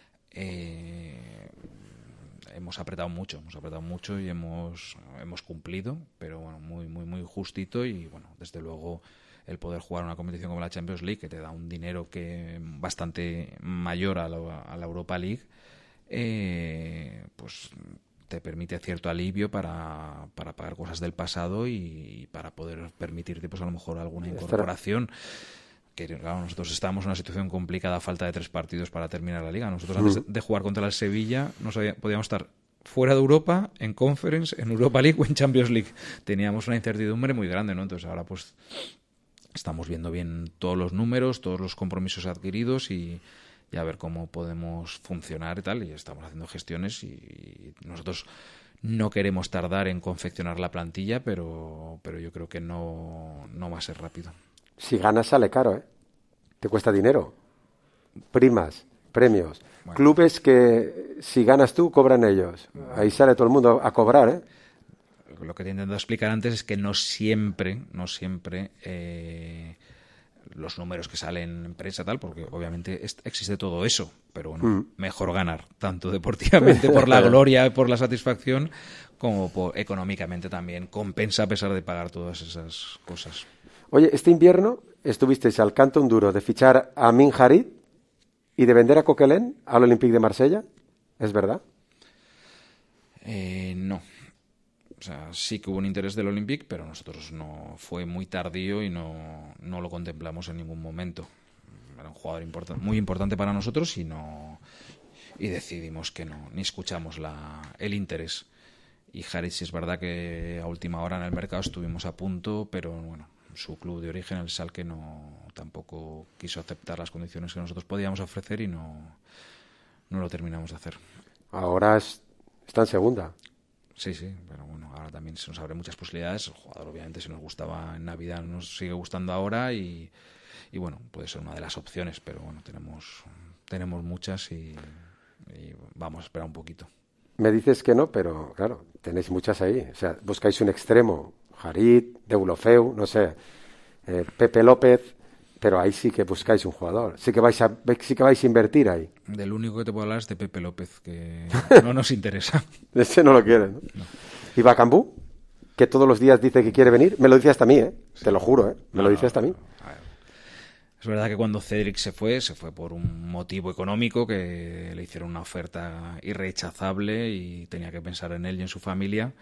Hemos apretado mucho y hemos cumplido, pero bueno, muy justito y bueno, desde luego el poder jugar una competición como la Champions League, que te da un dinero que bastante mayor a la Europa League, pues te permite cierto alivio para pagar cosas del pasado y para poder permitirte pues a lo mejor alguna incorporación. Que claro, nosotros estábamos en una situación complicada, falta de 3 partidos para terminar la liga. Nosotros antes de jugar contra el Sevilla podíamos estar fuera de Europa, en Conference, en Europa League o en Champions League. Teníamos una incertidumbre muy grande, ¿no? Entonces ahora pues estamos viendo bien todos los números, todos los compromisos adquiridos y a ver cómo podemos funcionar y tal. Y estamos haciendo gestiones y nosotros No queremos tardar en confeccionar la plantilla, pero yo creo que no va a ser rápido. Si ganas sale caro, ¿eh? Te cuesta dinero. Primas, premios. Bueno. Clubes que si ganas tú, cobran ellos. Ahí sale todo el mundo a cobrar, ¿eh? Lo que te he intentado explicar antes es que no siempre los números que salen en prensa tal, porque obviamente existe todo eso, pero bueno, mejor ganar, tanto deportivamente por la gloria y por la satisfacción, como económicamente también compensa a pesar de pagar todas esas cosas. Oye, este invierno estuvisteis al canto un duro de fichar a Amin Harit y de vender a Coquelin al Olympique de Marsella, ¿es verdad? No. O sea, sí que hubo un interés del Olympique, pero nosotros no, fue muy tardío y no lo contemplamos en ningún momento. Era un jugador muy importante para nosotros y decidimos que no, ni escuchamos el interés. Y Harit, sí es verdad que a última hora en el mercado estuvimos a punto, pero bueno, su club de origen, el Schalke, tampoco quiso aceptar las condiciones que nosotros podíamos ofrecer y no lo terminamos de hacer. Ahora está en segunda. Sí, pero bueno, ahora también se nos abren muchas posibilidades. El jugador, obviamente, si nos gustaba en Navidad, nos sigue gustando ahora y bueno, puede ser una de las opciones, pero bueno, tenemos muchas y vamos a esperar un poquito. Me dices que no, pero claro, tenéis muchas ahí. O sea, buscáis un extremo, Harit, Deulofeu, no sé, Pepe López, pero ahí sí que buscáis un jugador. Sí que vais a invertir ahí. Del único que te puedo hablar es de Pepe López, que no nos interesa. Ese no lo quieren, ¿no? No. ¿Y Bakambu? Que todos los días dice que quiere venir. Me lo dice hasta a mí, ¿eh? Sí. Te lo juro, ¿eh? Me lo dice hasta a mí. Es verdad que cuando Cedric se fue por un motivo económico, que le hicieron una oferta irrechazable y tenía que pensar en él y en su familia.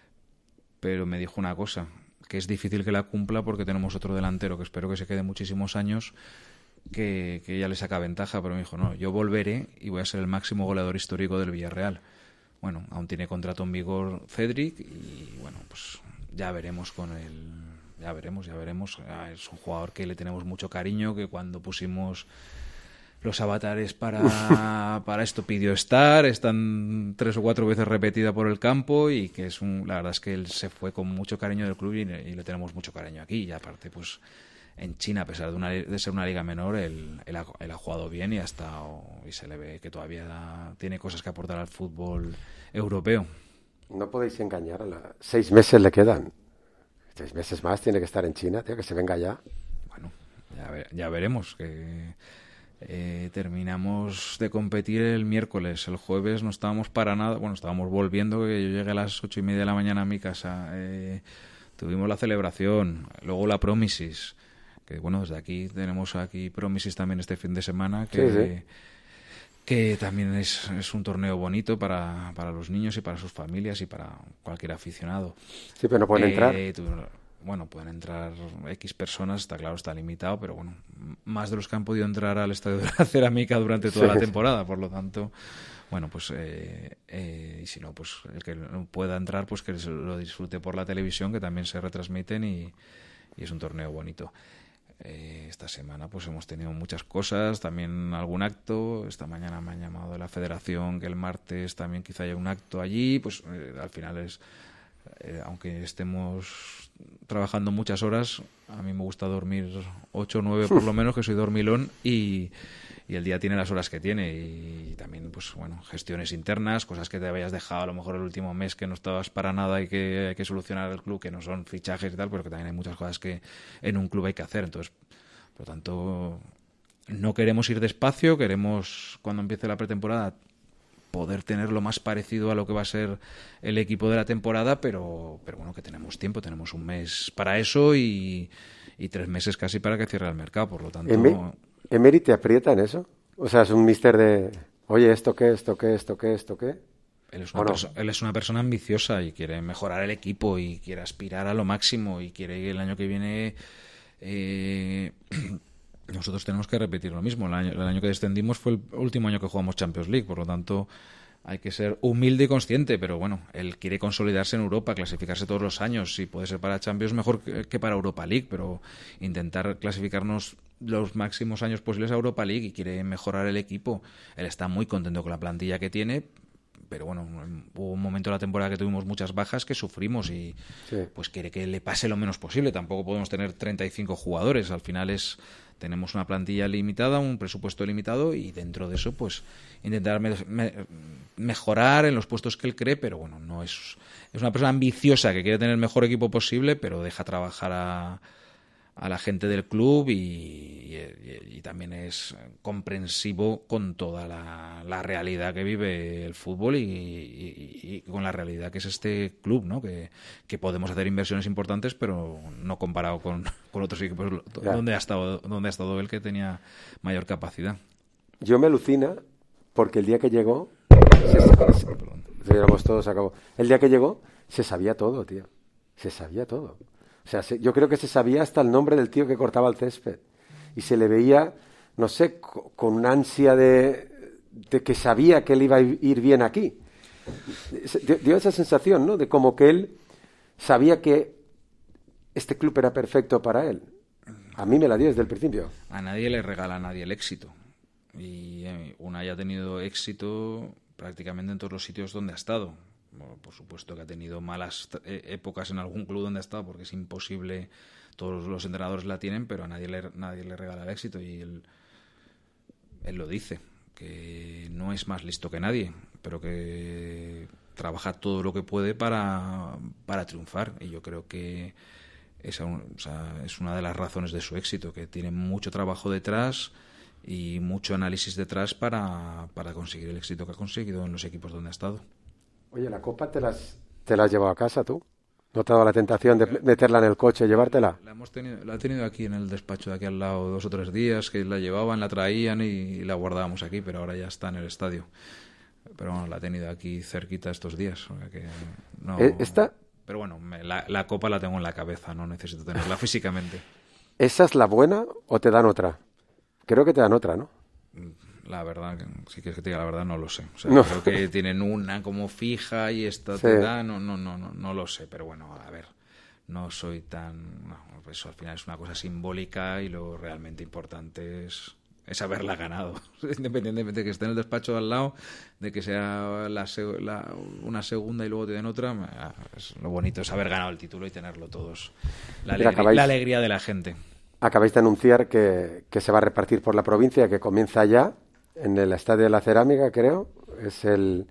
Pero me dijo una cosa, que es difícil que la cumpla porque tenemos otro delantero que espero que se quede muchísimos años, que ya le saca ventaja, pero me dijo, no, yo volveré y voy a ser el máximo goleador histórico del Villarreal. Bueno, aún tiene contrato en vigor Cedric y bueno, pues ya veremos con él. Ya veremos. Es un jugador que le tenemos mucho cariño, que cuando pusimos los avatares para esto pidió están 3 o 4 veces repetida por el campo y que la verdad es que él se fue con mucho cariño del club y le tenemos mucho cariño aquí. Y aparte, pues en China, a pesar de ser una liga menor, él ha jugado bien y y se le ve que todavía tiene cosas que aportar al fútbol europeo. No podéis engañar, 6 meses le quedan. 6 meses más tiene que estar en China, tío, que se venga ya. Bueno, ya veremos. Que terminamos de competir el miércoles. El jueves no estábamos para nada. Bueno, estábamos volviendo, que yo llegué a las 8:30 de la mañana a mi casa. Tuvimos la celebración, luego la Promises. Que bueno, desde aquí tenemos Promises también este fin de semana. Que también es un torneo bonito para los niños y para sus familias y para cualquier aficionado. Sí, pero no pueden entrar. Bueno, pueden entrar X personas, está claro, está limitado, pero bueno, más de los que han podido entrar al Estadio de la Cerámica durante toda la temporada, por lo tanto, bueno, pues y si no, pues el que no pueda entrar, pues que lo disfrute por la televisión, que también se retransmiten y es un torneo bonito. Esta semana pues hemos tenido muchas cosas, también algún acto. Esta mañana me han llamado de la federación que el martes también quizá haya un acto allí. Pues al final aunque estemos trabajando muchas horas, a mí me gusta dormir 8 o 9 por lo menos, que soy dormilón, y el día tiene las horas que tiene. Y también, pues bueno, gestiones internas, cosas que te habías dejado a lo mejor el último mes que no estabas para nada y que hay que solucionar el club, que no son fichajes y tal, pero que también hay muchas cosas que en un club hay que hacer. Entonces, por lo tanto, no queremos ir despacio, queremos, cuando empiece la pretemporada, poder tener lo más parecido a lo que va a ser el equipo de la temporada, pero bueno, que tenemos tiempo, tenemos un mes para eso y 3 meses casi para que cierre el mercado, por lo tanto... ¿Emery te aprieta en eso? O sea, es un mister de, oye, ¿esto qué? Él es una persona ambiciosa y quiere mejorar el equipo y quiere aspirar a lo máximo y quiere que el año que viene... nosotros tenemos que repetir lo mismo. El año que descendimos fue el último año que jugamos Champions League, por lo tanto hay que ser humilde y consciente, pero bueno, él quiere consolidarse en Europa, clasificarse todos los años. Si puede ser para Champions, mejor que para Europa League, pero intentar clasificarnos los máximos años posibles a Europa League y quiere mejorar el equipo. Él está muy contento con la plantilla que tiene, pero bueno, hubo un momento de la temporada que tuvimos muchas bajas que sufrimos y pues quiere que le pase lo menos posible. Tampoco podemos tener 35 jugadores, al final tenemos una plantilla limitada, un presupuesto limitado y dentro de eso pues intentar mejorar en los puestos que él cree, pero bueno, no es una persona ambiciosa que quiere tener el mejor equipo posible, pero deja trabajar a la gente del club y también es comprensivo con toda la realidad que vive el fútbol y con la realidad que es este club, ¿no? Que podemos hacer inversiones importantes, pero no comparado con otros equipos donde ha estado él, que tenía mayor capacidad. Yo me alucina porque el día que llegó el día que llegó se sabía todo, tío. Se sabía todo. O sea, yo creo que se sabía hasta el nombre del tío que cortaba el césped. Y se le veía, no sé, con una ansia de que sabía que él iba a ir bien aquí. Dio esa sensación, ¿no? De como que él sabía que este club era perfecto para él. A mí me la dio desde el principio. A nadie le regala a nadie el éxito. Y Unai ha tenido éxito prácticamente en todos los sitios donde ha estado. Bueno, por supuesto que ha tenido malas épocas en algún club donde ha estado, porque es imposible, todos los entrenadores la tienen, pero a nadie le regala el éxito, y él lo dice, que no es más listo que nadie, pero que trabaja todo lo que puede para triunfar, y yo creo que es una de las razones de su éxito, que tiene mucho trabajo detrás y mucho análisis detrás para conseguir el éxito que ha conseguido en los equipos donde ha estado. Oye, ¿la copa te la has llevado a casa tú? ¿No te ha dado la tentación de meterla en el coche y llevártela? La he tenido aquí en el despacho de aquí al lado 2 o 3 días, que la llevaban, la traían y la guardábamos aquí, pero ahora ya está en el estadio. Pero bueno, la he tenido aquí cerquita estos días. O sea que no... Pero bueno, la copa la tengo en la cabeza, no necesito tenerla físicamente. ¿Esa es la buena o te dan otra? Creo que te dan otra, ¿no? La verdad, si quieres que te diga la verdad, no lo sé. O sea, no. Creo que tienen una como fija y esta te da, no lo sé. Pero bueno, a ver, no soy tan... No, pues al final es una cosa simbólica y lo realmente importante es haberla ganado. Independientemente de que esté en el despacho de al lado, de que sea una segunda y luego te den otra, lo bonito es haber ganado el título y tenerlo todos. La alegría de la gente. Acabáis de anunciar que se va a repartir por la provincia, que comienza ya en el Estadio de la Cerámica, creo. Es el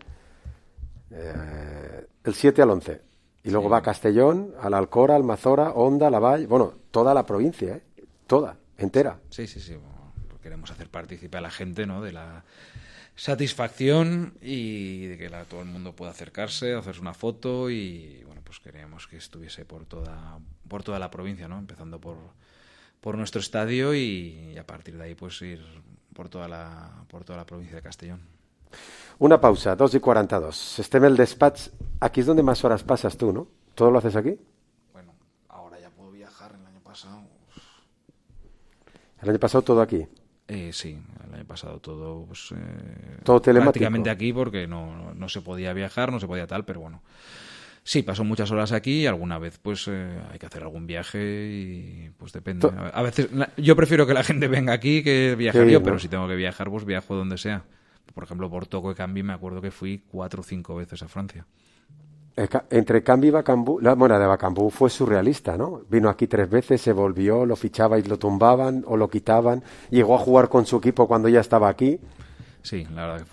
7 al 11. Y luego va a Castellón, a la Alcora, Almazora, Onda, La Vall. Bueno, toda la provincia, toda, entera. Sí. Queremos hacer partícipe a la gente, ¿no? De la satisfacción y de que todo el mundo pueda acercarse, hacerse una foto y, bueno, pues queríamos que estuviese por toda la provincia, ¿no? Empezando por nuestro estadio y a partir de ahí pues ir por toda la provincia de Castellón. Una pausa, 2:42. Estem el despatx. Aquí es donde más horas pasas tú, ¿no? ¿Todo lo haces aquí? Bueno, ahora ya puedo viajar. El año pasado... ¿El año pasado todo aquí? Sí, el año pasado todo... Pues, todo telemático. Prácticamente aquí, porque no se podía viajar, no se podía tal, pero bueno... Sí, paso muchas horas aquí y alguna vez pues hay que hacer algún viaje y pues depende. A veces yo prefiero que la gente venga aquí que viajar yo, pero si tengo que viajar pues viajo donde sea. Por ejemplo, por Toco y Cambi me acuerdo que fui 4 o 5 veces a Francia. Entre Cambi y Bacambú, la de Bacambú fue surrealista, ¿no? Vino aquí 3 veces, se volvió, lo fichaba y lo tumbaban o lo quitaban. Llegó a jugar con su equipo cuando ya estaba aquí. Sí, la verdad que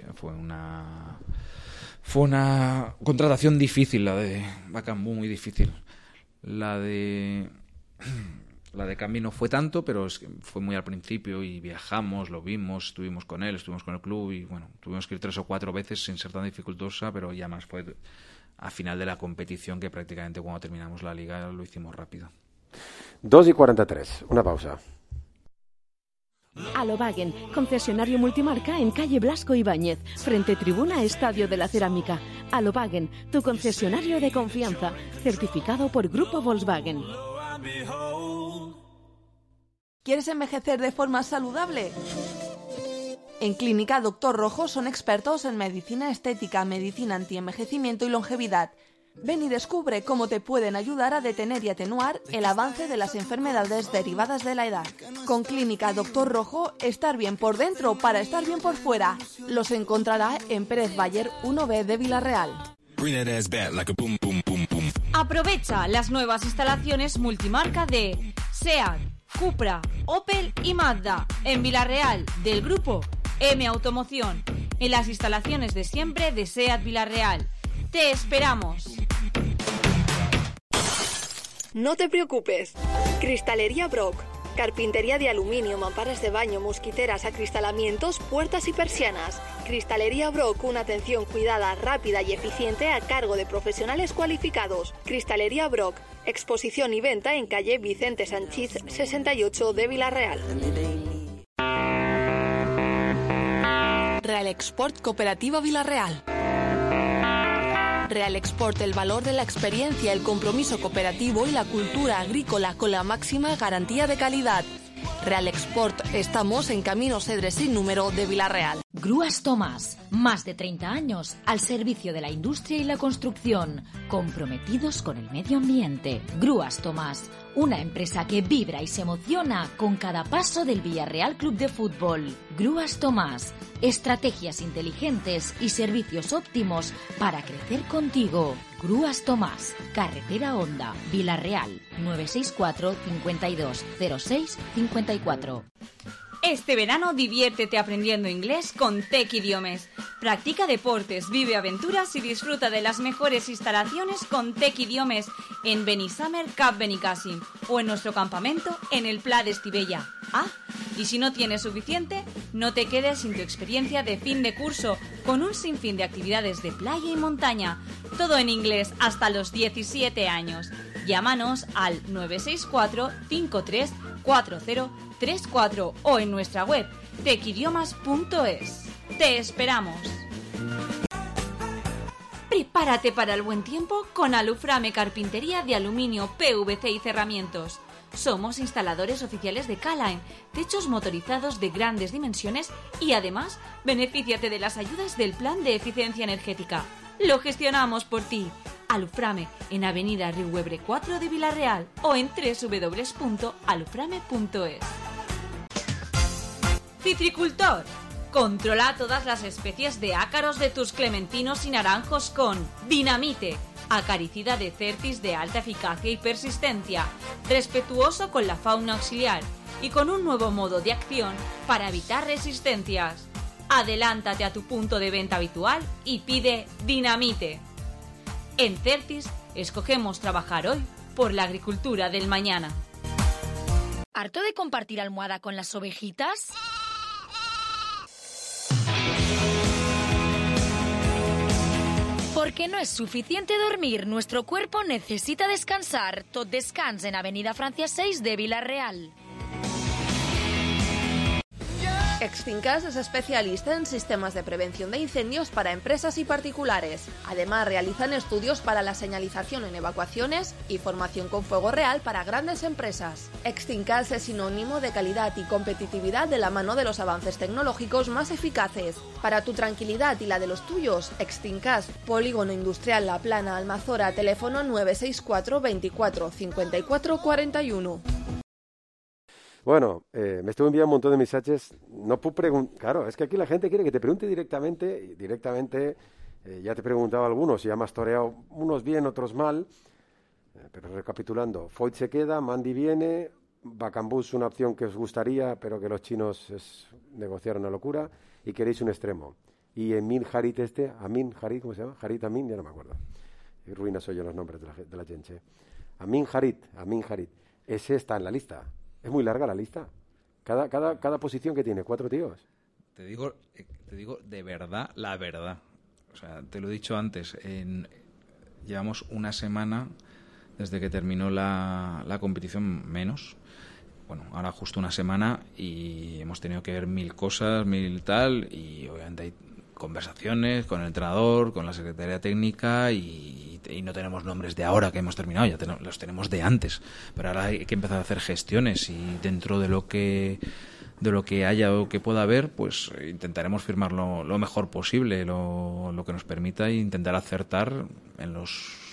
fue una contratación difícil, la de Bacambú, muy difícil. La de Cambi no fue tanto, pero fue muy al principio y viajamos, lo vimos, estuvimos con él, estuvimos con el club y bueno, tuvimos que ir 3 o 4 veces sin ser tan dificultosa, pero ya más fue a final de la competición, que prácticamente cuando terminamos la liga lo hicimos rápido. 2:43, una pausa. Alobagen, concesionario multimarca en calle Blasco Ibáñez, frente tribuna Estadio de la Cerámica. Alobagen, tu concesionario de confianza, certificado por Grupo Volkswagen. ¿Quieres envejecer de forma saludable? En Clínica Doctor Rojo son expertos en medicina estética, medicina antienvejecimiento y longevidad. Ven y descubre cómo te pueden ayudar a detener y atenuar el avance de las enfermedades derivadas de la edad. Con Clínica Doctor Rojo, estar bien por dentro para estar bien por fuera. Los encontrará en Pérez Bayer 1B de Villarreal. Aprovecha las nuevas instalaciones multimarca de SEAT, Cupra, Opel y Mazda en Villarreal del grupo M Automoción, en las instalaciones de siempre de SEAT Villarreal. ¡Te esperamos! No te preocupes. Cristalería Brock. Carpintería de aluminio, mamparas de baño, mosquiteras, acristalamientos, puertas y persianas. Cristalería Brock, una atención cuidada, rápida y eficiente a cargo de profesionales cualificados. Cristalería Brock, exposición y venta en calle Vicente Sanchís 68 de Villarreal. Real Export Cooperativa Villarreal. Real Export, el valor de la experiencia, el compromiso cooperativo y la cultura agrícola con la máxima garantía de calidad. Real Export, estamos en Camino Cedres sin número de Villarreal. Grúas Tomás, más de 30 años al servicio de la industria y la construcción, comprometidos con el medio ambiente. Grúas Tomás, una empresa que vibra y se emociona con cada paso del Villarreal Club de Fútbol. Grúas Tomás, estrategias inteligentes y servicios óptimos para crecer contigo. Grúas Tomás, Carretera Honda, Villarreal, 964 52 06 54. Este verano diviértete aprendiendo inglés con Tec Idiomes. Practica deportes, vive aventuras y disfruta de las mejores instalaciones con Tec Idiomes en Benissamer Cap Benicàssim o en nuestro campamento en el Pla de Estivella. Ah, y si no tienes suficiente, no te quedes sin tu experiencia de fin de curso con un sinfín de actividades de playa y montaña. Todo en inglés hasta los 17 años. Llámanos al 964 53 4034 o en nuestra web tecidiomas.es. ¡Te esperamos! Prepárate para el buen tiempo con Aluframe Carpintería de aluminio, PVC y cerramientos. Somos instaladores oficiales de K-Line, techos motorizados de grandes dimensiones y además benefíciate de las ayudas del Plan de Eficiencia Energética. Lo gestionamos por ti. Aluframe en Avenida Riuebre 4 de Villarreal o en www.aluframe.es. Citricultor. Controla todas las especies de ácaros de tus clementinos y naranjos con Dinamite, acaricida de Certis de alta eficacia y persistencia, respetuoso con la fauna auxiliar y con un nuevo modo de acción para evitar resistencias. Adelántate a tu punto de venta habitual y pide Dinamite. En Certis escogemos trabajar hoy por la agricultura del mañana. ¿Harto de compartir almohada con las ovejitas? Porque no es suficiente dormir, nuestro cuerpo necesita descansar. Tot Descans en Avenida Francia 6 de Villarreal. Extincas es especialista en sistemas de prevención de incendios para empresas y particulares. Además, realizan estudios para la señalización en evacuaciones y formación con fuego real para grandes empresas. Extincas es sinónimo de calidad y competitividad de la mano de los avances tecnológicos más eficaces. Para tu tranquilidad y la de los tuyos, Extincas, Polígono Industrial La Plana, Almazora, teléfono 964 24 54 41. Bueno, me estuve enviando un montón de mensajes. No puedo preguntar. Claro, es que aquí la gente quiere que te pregunte directamente. Y directamente ya te he preguntado algunos y ya me has toreado unos bien, otros mal. Pero recapitulando: Foyt se queda, Mandy viene, Bacambus una opción que os gustaría, pero que los chinos negociaron una locura. Y queréis un extremo. Y Amin Harit Amin Harit, ¿cómo se llama? Harit Amin, ya no me acuerdo. Y ruina soy yo los nombres de la gente. Amin Harit. Ese está en la lista. Es muy larga la lista. Cada posición que tiene, 4 tíos. Te digo de verdad la verdad. O sea, te lo he dicho antes. Llevamos una semana desde que terminó la competición menos. Bueno, ahora justo una semana y hemos tenido que ver 1000 cosas, 1000 tal. Y obviamente hay conversaciones con el entrenador, con la secretaría técnica y no tenemos nombres de ahora que hemos terminado, ya los tenemos de antes, pero ahora hay que empezar a hacer gestiones y dentro de lo que haya o que pueda haber, pues intentaremos firmar lo mejor posible, lo que nos permita e intentar acertar en los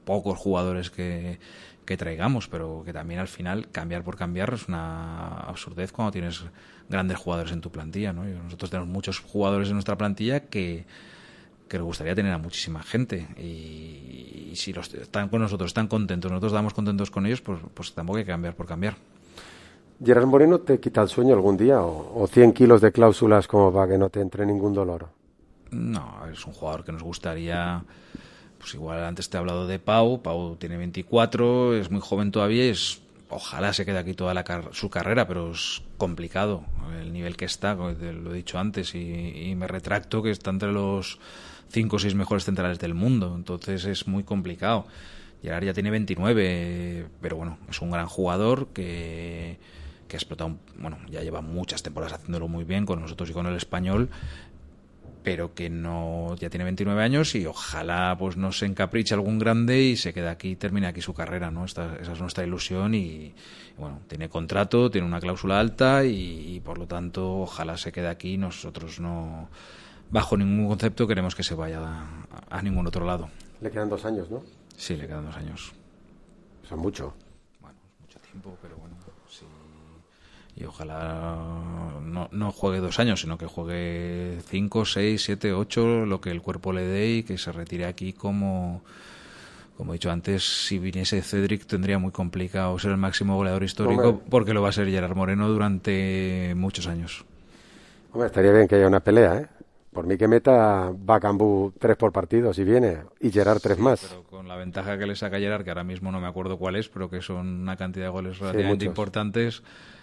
pocos jugadores que traigamos, pero que también al final cambiar por cambiar es una absurdez cuando tienes grandes jugadores en tu plantilla, ¿no? Y nosotros tenemos muchos jugadores en nuestra plantilla que nos gustaría tener a muchísima gente, y si están con nosotros, están contentos, nosotros estamos contentos con ellos, pues tampoco hay que cambiar por cambiar. ¿Gerard Moreno te quita el sueño algún día o 100 kilos de cláusulas como para que no te entre ningún dolor? No, es un jugador que nos gustaría. Pues igual antes te he hablado de Pau tiene 24, es muy joven todavía, ojalá se quede aquí toda su carrera, pero es complicado el nivel que está, lo he dicho antes, y me retracto, que está entre los 5 o 6 mejores centrales del mundo, entonces es muy complicado. Gerard ya tiene 29, pero bueno, es un gran jugador que ha explotado, ya lleva muchas temporadas haciéndolo muy bien con nosotros y con el Español, pero que ya tiene 29 años y ojalá pues no se encapriche algún grande y se quede aquí, termine aquí su carrera, ¿no? Esa es nuestra ilusión, y bueno, tiene contrato, tiene una cláusula alta y por lo tanto ojalá se quede aquí. Nosotros no, bajo ningún concepto, queremos que se vaya a ningún otro lado. Le quedan 2 años, ¿no? Sí, le quedan 2 años. Son mucho. Bueno, es mucho tiempo, pero bueno, sí. Y ojalá no juegue 2 años, sino que juegue 5, 6, 7, 8, lo que el cuerpo le dé, y que se retire aquí como he dicho antes. Si viniese Cedric tendría muy complicado ser el máximo goleador histórico. Hombre, porque lo va a ser Gerard Moreno durante muchos años. Hombre, estaría bien que haya una pelea, ¿eh? Por mí que meta Bakambu 3 por partido si viene, y Gerard 3 más. Pero con la ventaja que le saca Gerard, que ahora mismo no me acuerdo cuál es, pero que son una cantidad de goles relativamente importantes.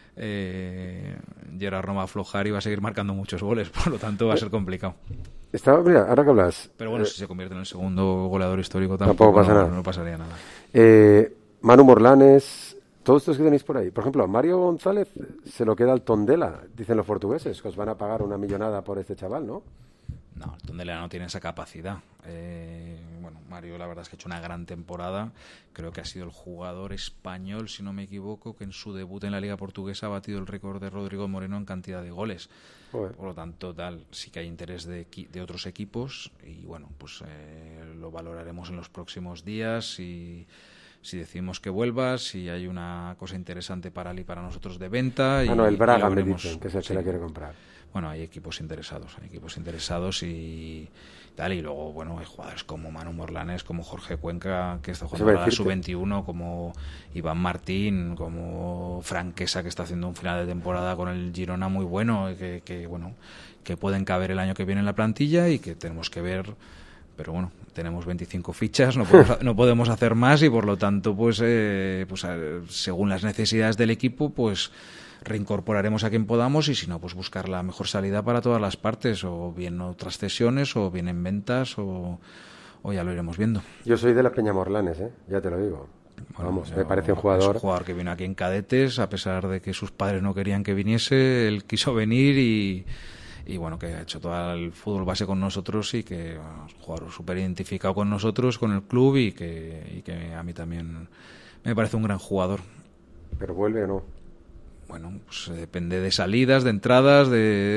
Gerard no va a aflojar y va a seguir marcando muchos goles, por lo tanto va a ser complicado. Mira, ahora que hablas, pero bueno, si se convierte en el segundo goleador histórico tampoco pasa nada. No pasaría nada. Manu Morlanes, todos estos que tenéis por ahí, por ejemplo, Mario González se lo queda al Tondela, dicen los portugueses, que os van a pagar una millonada por este chaval, ¿no? No, el Tondela no tiene esa capacidad. Bueno, Mario la verdad es que ha hecho una gran temporada. Creo que ha sido el jugador español, si no me equivoco, que en su debut en la Liga Portuguesa ha batido el récord de Rodrigo Moreno en cantidad de goles. Por lo tanto, sí que hay interés de otros equipos, y bueno, pues lo valoraremos en los próximos días, y si decidimos que vuelva, si hay una cosa interesante para él y para nosotros de venta. El Braga me dicen que es el que la quiere comprar. Bueno, hay equipos interesados y tal, y luego, bueno, hay jugadores como Manu Morlanes, como Jorge Cuenca, que está jugando a la sub-21, como Iván Martín, como Franquesa, que está haciendo un final de temporada con el Girona muy bueno, que pueden caber el año que viene en la plantilla, y que tenemos que ver. Pero bueno, tenemos 25 fichas, no podemos hacer más, y por lo tanto, pues según las necesidades del equipo, pues reincorporaremos a quien podamos, y si no, pues buscar la mejor salida para todas las partes, o bien otras cesiones, o bien en ventas, o ya lo iremos viendo. Yo soy de la Peña Morlanes, ya te lo digo. Vamos, me parece un jugador. Es un jugador que vino aquí en cadetes, a pesar de que sus padres no querían que viniese, él quiso venir, y bueno, que ha hecho todo el fútbol base con nosotros, y que es un jugador súper identificado con nosotros, con el club, y que a mí también me parece un gran jugador. ¿Pero vuelve o no? Bueno, pues depende de salidas, de entradas,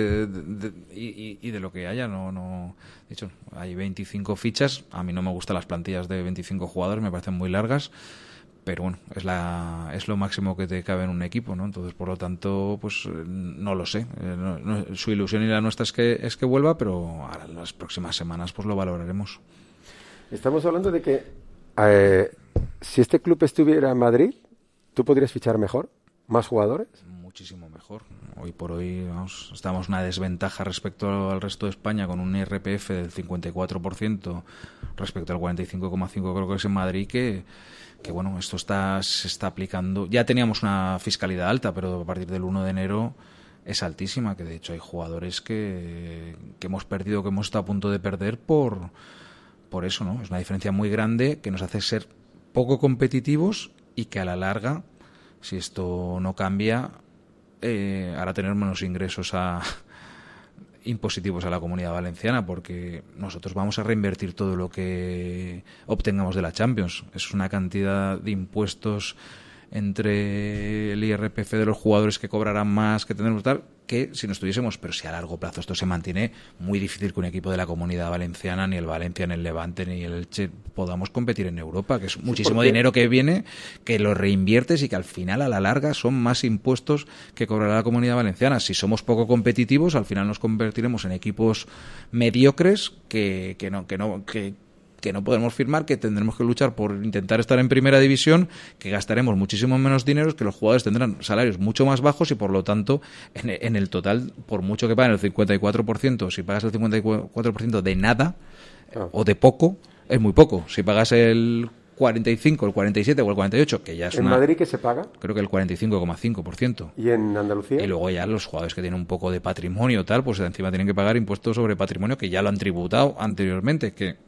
y de lo que haya. De hecho, hay 25 fichas. A mí no me gustan las plantillas de 25 jugadores, me parecen muy largas. Pero bueno, es lo máximo que te cabe en un equipo, ¿no? Entonces, por lo tanto, pues no lo sé. Su ilusión y la nuestra es que vuelva, pero ahora en las próximas semanas pues lo valoraremos. Estamos hablando de que si este club estuviera en Madrid, ¿tú podrías fichar mejor? ¿Más jugadores? Muchísimo mejor. Hoy por hoy estamos en una desventaja respecto al resto de España, con un IRPF del 54% respecto al 45,5% creo que es en Madrid, que bueno, esto se está aplicando. Ya teníamos una fiscalidad alta, pero a partir del 1 de enero es altísima, que de hecho hay jugadores que hemos perdido, que hemos estado a punto de perder por eso, ¿no? Es una diferencia muy grande que nos hace ser poco competitivos, y que a la larga, si esto no cambia, hará tener menos ingresos impositivos a la Comunidad Valenciana, porque nosotros vamos a reinvertir todo lo que obtengamos de la Champions. Es una cantidad de impuestos entre el IRPF de los jugadores que cobrarán más, que tendremos tal, que si nos tuviésemos, pero si a largo plazo esto se mantiene, muy difícil que un equipo de la Comunidad Valenciana, ni el Valencia, ni el Levante, ni el Elche podamos competir en Europa, que es muchísimo dinero que viene, que lo reinviertes y que al final, a la larga, son más impuestos que cobrará la Comunidad Valenciana. Si somos poco competitivos, al final nos convertiremos en equipos mediocres que no podemos firmar, que tendremos que luchar por intentar estar en primera división, que gastaremos muchísimo menos dinero, que los jugadores tendrán salarios mucho más bajos y por lo tanto en el total, por mucho que paguen el 54%, si pagas el 54% de nada o de poco, es muy poco. Si pagas el 45, el 47 o el 48, que ya es ¿En Madrid qué se paga? Creo que el 45,5%. ¿Y en Andalucía? Y luego ya los jugadores que tienen un poco de patrimonio tal, pues encima tienen que pagar impuestos sobre patrimonio que ya lo han tributado anteriormente, que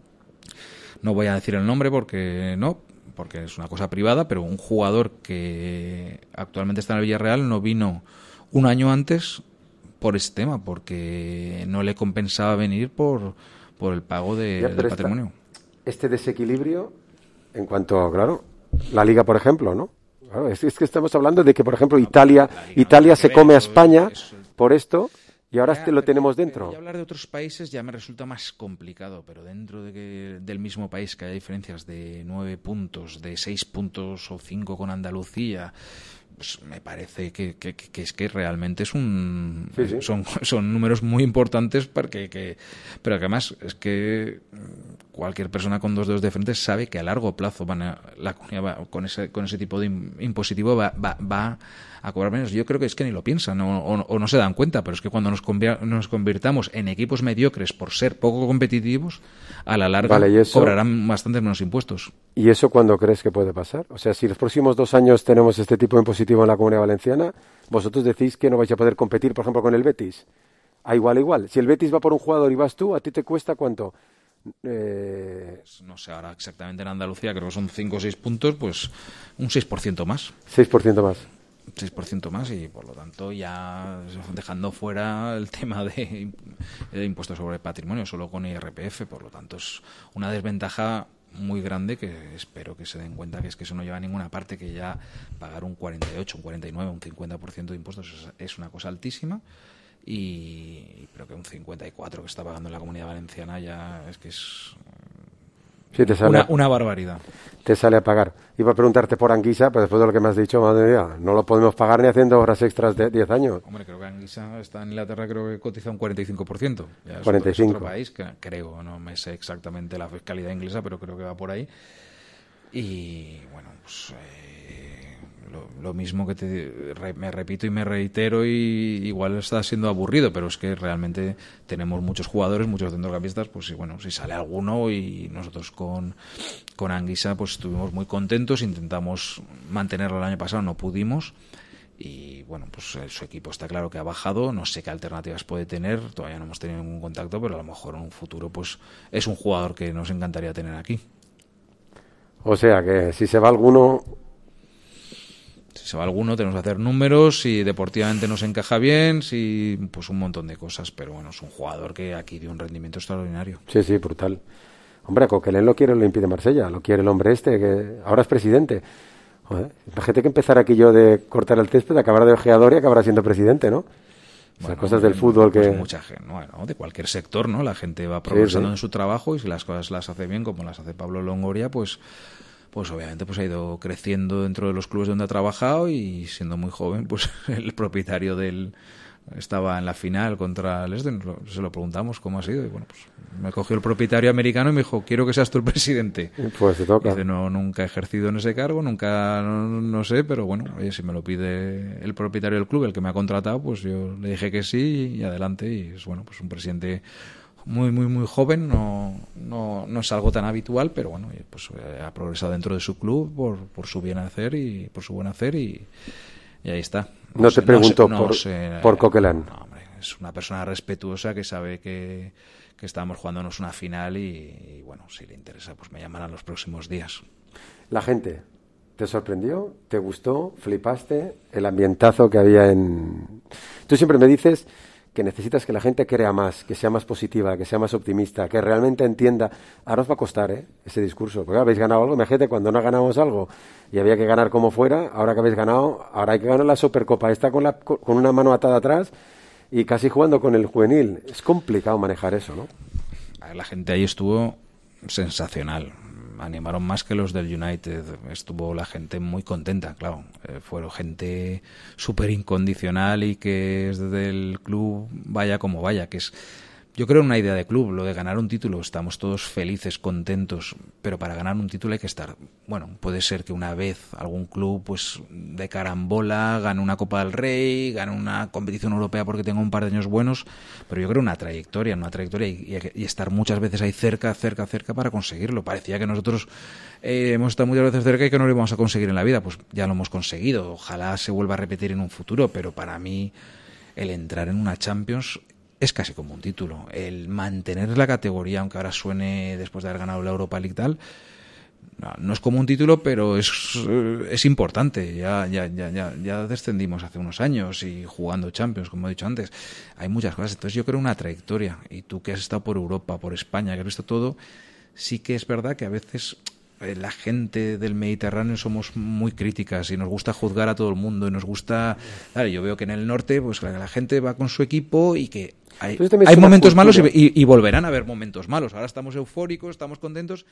no voy a decir el nombre porque es una cosa privada, pero un jugador que actualmente está en el Villarreal no vino un año antes por este tema, porque no le compensaba venir por el pago del patrimonio. Este desequilibrio en cuanto, claro, la Liga, por ejemplo, ¿no? Claro, es que estamos hablando de que, por ejemplo, Italia se come a España por esto. Y ahora lo tenemos dentro. Y hablar de otros países ya me resulta más complicado, pero dentro del mismo país que haya diferencias de 9 puntos, de 6 puntos o 5 con Andalucía, pues me parece que es que realmente son números muy importantes pero que además es que cualquier persona con dos dedos de frente sabe que a largo plazo la comunidad con ese tipo de impositivo va a cobrar menos. Yo creo que es que ni lo piensan o no se dan cuenta, pero es que cuando nos convirtamos en equipos mediocres por ser poco competitivos, a la larga cobrarán bastante menos impuestos. ¿Y eso cuándo crees que puede pasar? O sea, si los próximos 2 años tenemos este tipo de impositivo en la Comunidad Valenciana, vosotros decís que no vais a poder competir, por ejemplo, con el Betis. A igual. Si el Betis va por un jugador y vas tú, ¿a ti te cuesta cuánto? No sé ahora exactamente en Andalucía, creo que son 5 o 6 puntos, pues un 6% más. 6% más. 6% más y por lo tanto ya dejando fuera el tema de impuestos sobre patrimonio solo con IRPF, por lo tanto es una desventaja muy grande que espero que se den cuenta que es que eso no lleva a ninguna parte, que ya pagar un 48, un 49, un 50% de impuestos es una cosa altísima y creo que un 54 que está pagando en la Comunidad Valenciana ya es que es te sale una barbaridad. Te sale a pagar. Iba a preguntarte por Anguisa, pero después de lo que me has dicho, madre mía, no lo podemos pagar ni haciendo horas extras de 10 años. Hombre, creo que Anguisa está en Inglaterra, creo que cotiza un 45%. Ya 45%. Es otro país, que creo, no me sé exactamente la fiscalidad inglesa, pero creo que va por ahí. Y bueno, pues lo mismo que me repito y me reitero, y igual está siendo aburrido, pero es que realmente tenemos muchos jugadores, muchos centrocampistas, pues y bueno, si sale alguno, y nosotros con Anguisa pues estuvimos muy contentos, intentamos mantenerlo el año pasado, no pudimos, y bueno, pues su equipo está claro que ha bajado, no sé qué alternativas puede tener, todavía no hemos tenido ningún contacto, pero a lo mejor en un futuro pues es un jugador que nos encantaría tener aquí. O sea que si se va alguno... Si se va alguno tenemos que hacer números, si deportivamente nos encaja bien, si pues un montón de cosas, pero bueno, es un jugador que aquí dio un rendimiento extraordinario. Sí, brutal. Hombre, Coquelin lo quiere el Olympique de Marsella, lo quiere el hombre este, que ahora es presidente. Joder, imagínate que empezar aquí yo de cortar el césped, acabar de ojeador y acabará siendo presidente, ¿no? Bueno, cosas del fútbol pues que... mucha gente, bueno, de cualquier sector, ¿no? La gente va progresando en su trabajo, y si las cosas las hace bien, como las hace Pablo Longoria, pues obviamente pues ha ido creciendo dentro de los clubes donde ha trabajado, y siendo muy joven, pues el propietario estaba en la final contra el Esden, se lo preguntamos cómo ha sido, y bueno, pues me cogió el propietario americano y me dijo, quiero que seas tú el presidente. Pues te toca. Dice, nunca he ejercido en ese cargo, no sé, pero bueno, oye, si me lo pide el propietario del club, el que me ha contratado, pues yo le dije que sí, y adelante, y es bueno, pues un presidente muy muy muy joven, no es algo tan habitual, pero bueno, pues ha progresado dentro de su club por su bien hacer y por su buen hacer, y ahí está. No te pregunto por Coquelin. No, hombre, es una persona respetuosa que sabe que estamos jugándonos una final, y bueno, si le interesa pues me llamarán los próximos días. La gente, ¿te sorprendió? ¿Te gustó? ¿Flipaste? El ambientazo que había Tú siempre me dices que necesitas que la gente crea más, que sea más positiva, que sea más optimista, que realmente entienda. Ahora os va a costar ese discurso, porque habéis ganado algo, imagínate cuando no ganamos algo y había que ganar como fuera, ahora que habéis ganado, ahora hay que ganar la Supercopa, está con una mano atada atrás y casi jugando con el juvenil. Es complicado manejar eso, ¿no? La gente ahí estuvo sensacional. Animaron más que los del United. Estuvo la gente muy contenta, claro. Fueron gente súper incondicional y que es del club vaya como vaya, que es, yo creo, una idea de club, lo de ganar un título. Estamos todos felices, contentos, pero para ganar un título hay que estar, bueno, puede ser que una vez algún club pues de carambola gane una Copa del Rey, gane una competición europea porque tenga un par de años buenos, pero yo creo una trayectoria y estar muchas veces ahí cerca para conseguirlo. Parecía que nosotros hemos estado muchas veces cerca y que no lo íbamos a conseguir en la vida. Pues ya lo hemos conseguido, ojalá se vuelva a repetir en un futuro, pero para mí el entrar en una Champions es casi como un título. El mantener la categoría, aunque ahora suene después de haber ganado la Europa League tal, no es como un título, pero es importante. Ya descendimos hace unos años y jugando Champions, como he dicho antes. Hay muchas cosas. Entonces yo creo una trayectoria. Y tú que has estado por Europa, por España, que has visto todo, sí que es verdad que a veces la gente del Mediterráneo somos muy críticas y nos gusta juzgar a todo el mundo y nos gusta... Claro, yo veo que en el norte pues la gente va con su equipo y que hay momentos malos y volverán a haber momentos malos. Ahora estamos eufóricos, estamos contentos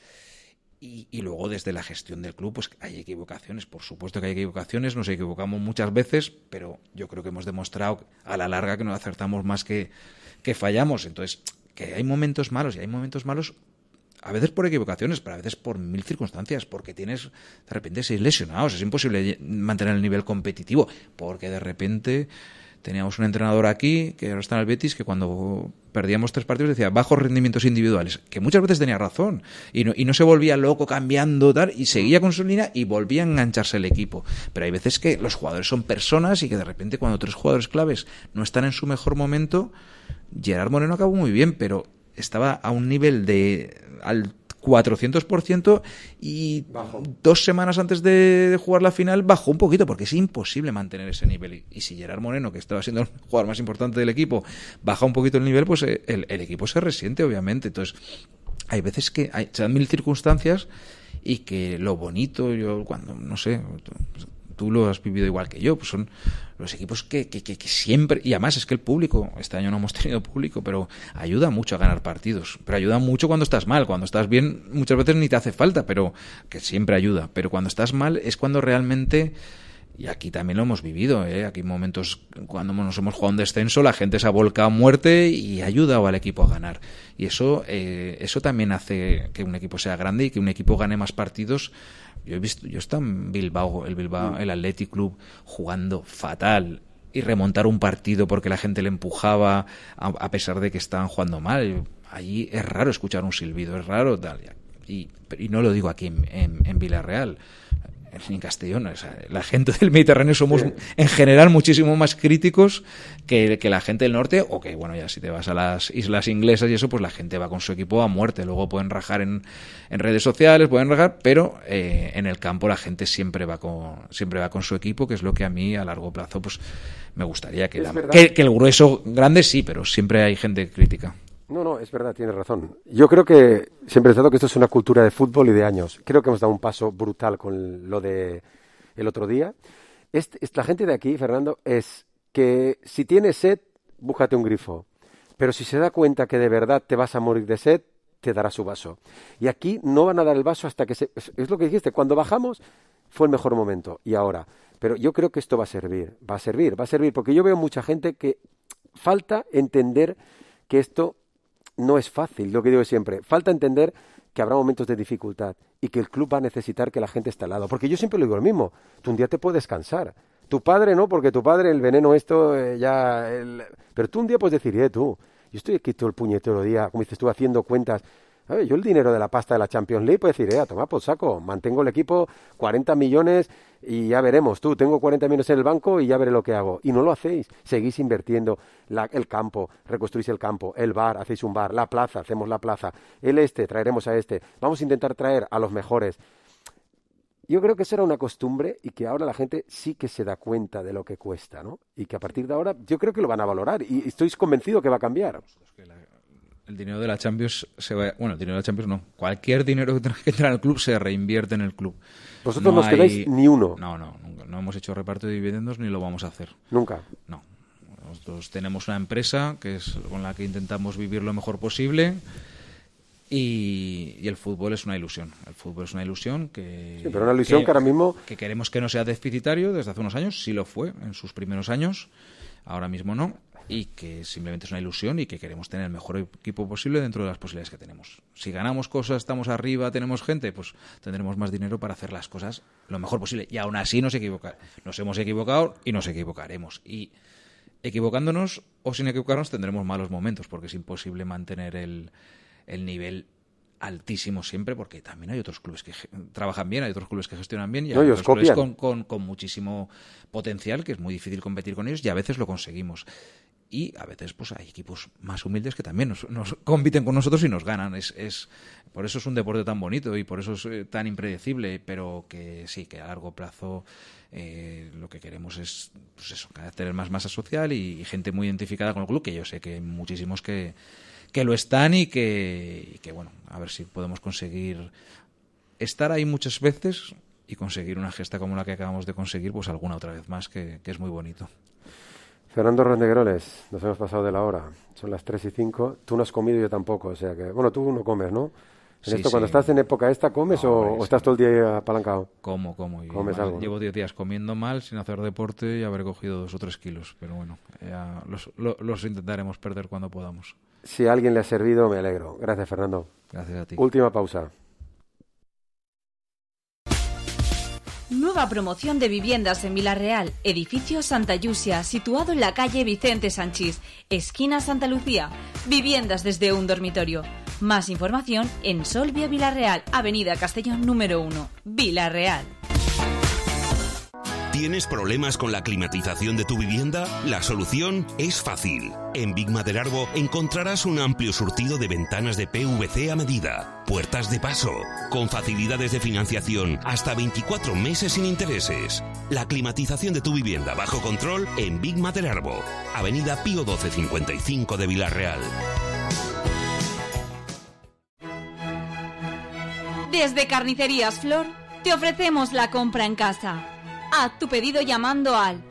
y luego desde la gestión del club pues hay equivocaciones, por supuesto que hay equivocaciones, nos equivocamos muchas veces, pero yo creo que hemos demostrado a la larga que nos acertamos más que fallamos. Entonces, que hay momentos malos y hay momentos malos a veces por equivocaciones, pero a veces por mil circunstancias, porque tienes de repente 6 lesionados, es imposible mantener el nivel competitivo, porque de repente teníamos un entrenador aquí, que ahora está en el Betis, que cuando perdíamos 3 partidos decía bajos rendimientos individuales, que muchas veces tenía razón, y no se volvía loco cambiando tal, y seguía con su línea y volvía a engancharse el equipo. Pero hay veces que los jugadores son personas y que de repente cuando 3 jugadores claves no están en su mejor momento, Gerard Moreno acabó muy bien, pero estaba a un nivel al 400% y bajó. 2 semanas antes de jugar la final bajó un poquito porque es imposible mantener ese nivel y si Gerard Moreno, que estaba siendo el jugador más importante del equipo, baja un poquito el nivel, pues el equipo se resiente, obviamente. Entonces hay veces que se dan mil circunstancias y que lo bonito, yo cuando, no sé, tú lo has vivido igual que yo, pues son los equipos que siempre, y además es que el público, este año no hemos tenido público, pero ayuda mucho a ganar partidos, pero ayuda mucho cuando estás mal, cuando estás bien muchas veces ni te hace falta, pero que siempre ayuda, pero cuando estás mal es cuando realmente, y aquí también lo hemos vivido, aquí momentos cuando nos hemos jugado un descenso, la gente se ha volcado a muerte y ha ayudado al equipo a ganar, y eso también hace que un equipo sea grande y que un equipo gane más partidos. Yo he estado en Bilbao, el Athletic Club, jugando fatal y remontar un partido porque la gente le empujaba a pesar de que estaban jugando mal. Allí es raro escuchar un silbido, es raro tal. Y no lo digo aquí en Villarreal, en Castellón. O sea, la gente del Mediterráneo somos en general muchísimo más críticos que la gente del norte, o que, bueno, ya si te vas a las islas inglesas y eso, pues la gente va con su equipo a muerte. Luego pueden rajar en redes sociales, pero en el campo la gente siempre va con su equipo, que es lo que a mí a largo plazo pues me gustaría que el grueso grande sí, pero siempre hay gente crítica. No, es verdad, tienes razón. Yo creo que siempre he pensado que esto es una cultura de fútbol y de años. Creo que hemos dado un paso brutal con lo de el otro día. La gente de aquí, Fernando, es que si tienes sed, búscate un grifo. Pero si se da cuenta que de verdad te vas a morir de sed, te dará su vaso. Y aquí no van a dar el vaso hasta que es lo que dijiste, cuando bajamos fue el mejor momento. Y ahora. Pero yo creo que esto va a servir, porque yo veo mucha gente que falta entender que esto no es fácil, lo que digo siempre. Falta entender que habrá momentos de dificultad y que el club va a necesitar que la gente esté al lado. Porque yo siempre lo digo lo mismo. Tú un día te puedes cansar. Tu padre no, porque tu padre el veneno pero tú un día puedes decir, tú, yo estoy aquí todo el puñetero día, como dices tú, haciendo cuentas. A ver, yo el dinero de la pasta de la Champions League puedo decir, toma por saco, mantengo el equipo 40 millones y ya veremos. Tú, tengo 40 millones en el banco y ya veré lo que hago. Y no lo hacéis. Seguís invirtiendo el campo, reconstruís el campo, el bar, hacéis un bar, la plaza, hacemos la plaza, traeremos a vamos a intentar traer a los mejores. Yo creo que eso era una costumbre y que ahora la gente sí que se da cuenta de lo que cuesta, ¿no? Y que a partir de ahora yo creo que lo van a valorar y estoy convencido que va a cambiar. El dinero de la Champions se va... Bueno, el dinero de la Champions no. Cualquier dinero que tenga que entrar al club se reinvierte en el club. Vosotros no os quedáis ni uno. No, nunca. No hemos hecho reparto de dividendos ni lo vamos a hacer. ¿Nunca? No. Nosotros tenemos una empresa que es con la que intentamos vivir lo mejor posible y el fútbol es una ilusión. El fútbol es una ilusión que... Sí, pero una ilusión que ahora mismo... Que queremos que no sea deficitario desde hace unos años. Sí lo fue en sus primeros años. Ahora mismo no. Y que simplemente es una ilusión y que queremos tener el mejor equipo posible dentro de las posibilidades que tenemos. Si ganamos cosas, estamos arriba, tenemos gente, pues tendremos más dinero para hacer las cosas lo mejor posible. Y aún así nos hemos equivocado y nos equivocaremos. Y equivocándonos o sin equivocarnos tendremos malos momentos porque es imposible mantener el nivel altísimo siempre, porque también hay otros clubes que trabajan bien, hay otros clubes que gestionan bien y hay otros clubes con muchísimo potencial que es muy difícil competir con ellos y a veces lo conseguimos. Y a veces pues hay equipos más humildes que también nos compiten con nosotros y nos ganan. Por eso es un deporte tan bonito y por eso es tan impredecible, pero que sí, que a largo plazo lo que queremos es pues eso, cada vez tener más masa social y gente muy identificada con el club, que yo sé que hay muchísimos que lo están y que bueno, a ver si podemos conseguir estar ahí muchas veces y conseguir una gesta como la que acabamos de conseguir, pues alguna otra vez más, que es muy bonito. Fernando Rendegueroles, nos hemos pasado de la hora. Son las 3:05. Tú no has comido, yo tampoco. O sea que, bueno, tú no comes, ¿no? Cuando estás en época esta, ¿comes o estás todo el día apalancado? Como. ¿Comes algo? Llevo 10 días comiendo mal, sin hacer deporte y haber cogido 2 o 3 kilos. Pero bueno, ya los intentaremos perder cuando podamos. Si a alguien le ha servido, me alegro. Gracias, Fernando. Gracias a ti. Última pausa. Nueva promoción de viviendas en Vilarreal, edificio Santa Yusia, situado en la calle Vicente Sanchís, esquina Santa Lucía. Viviendas desde un dormitorio. Más información en Solvia Vilarreal, avenida Castellón número 1, Vilarreal. ¿Tienes problemas con la climatización de tu vivienda? La solución es fácil. En Big Maderarbo encontrarás un amplio surtido de ventanas de PVC a medida, puertas de paso, con facilidades de financiación hasta 24 meses sin intereses. La climatización de tu vivienda bajo control en Big Maderarbo, avenida Pío 1255 de Vilarreal. Desde Carnicerías Flor te ofrecemos la compra en casa. Haz tu pedido llamando al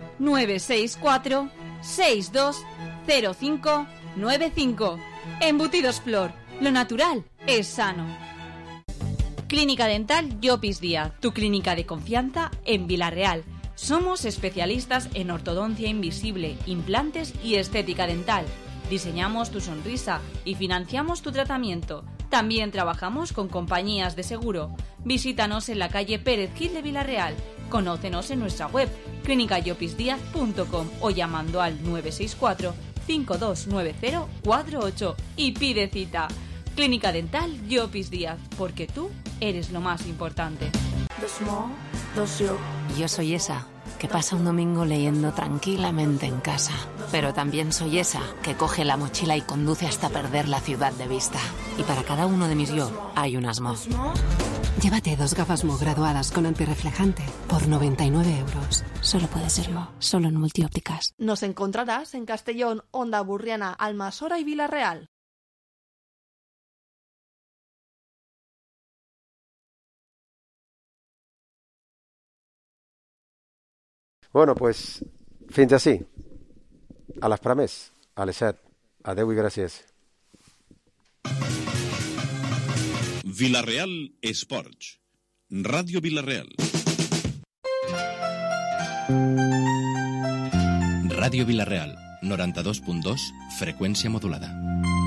964-620595. Embutidos Flor, lo natural es sano. Clínica Dental Llopis Díaz, tu clínica de confianza en Vilarreal. Somos especialistas en ortodoncia invisible, implantes y estética dental. Diseñamos tu sonrisa y financiamos tu tratamiento. También trabajamos con compañías de seguro. Visítanos en la calle Pérez Gil de Vilarreal. Conócenos en nuestra web clinicayopisdiaz.com o llamando al 964-529048 y pide cita. Clínica Dental Llopis Díaz, porque tú eres lo más importante. Yo soy esa que pasa un domingo leyendo tranquilamente en casa. Pero también soy esa que coge la mochila y conduce hasta perder la ciudad de vista. Y para cada uno de mis yo hay un Mo. Llévate 2 gafas Mo graduadas con antirreflejante por 99 euros. Solo puede ser Mo, solo en Multiópticas. Nos encontrarás en Castellón, Onda Burriana, Almasora y Vilarreal. Bueno, pues, fins així. A les prames, a les 7. Adeu i gràcies. Vilarreal Esports. Ràdio Vilarreal. Ràdio Vilarreal, 92.2, freqüència modulada.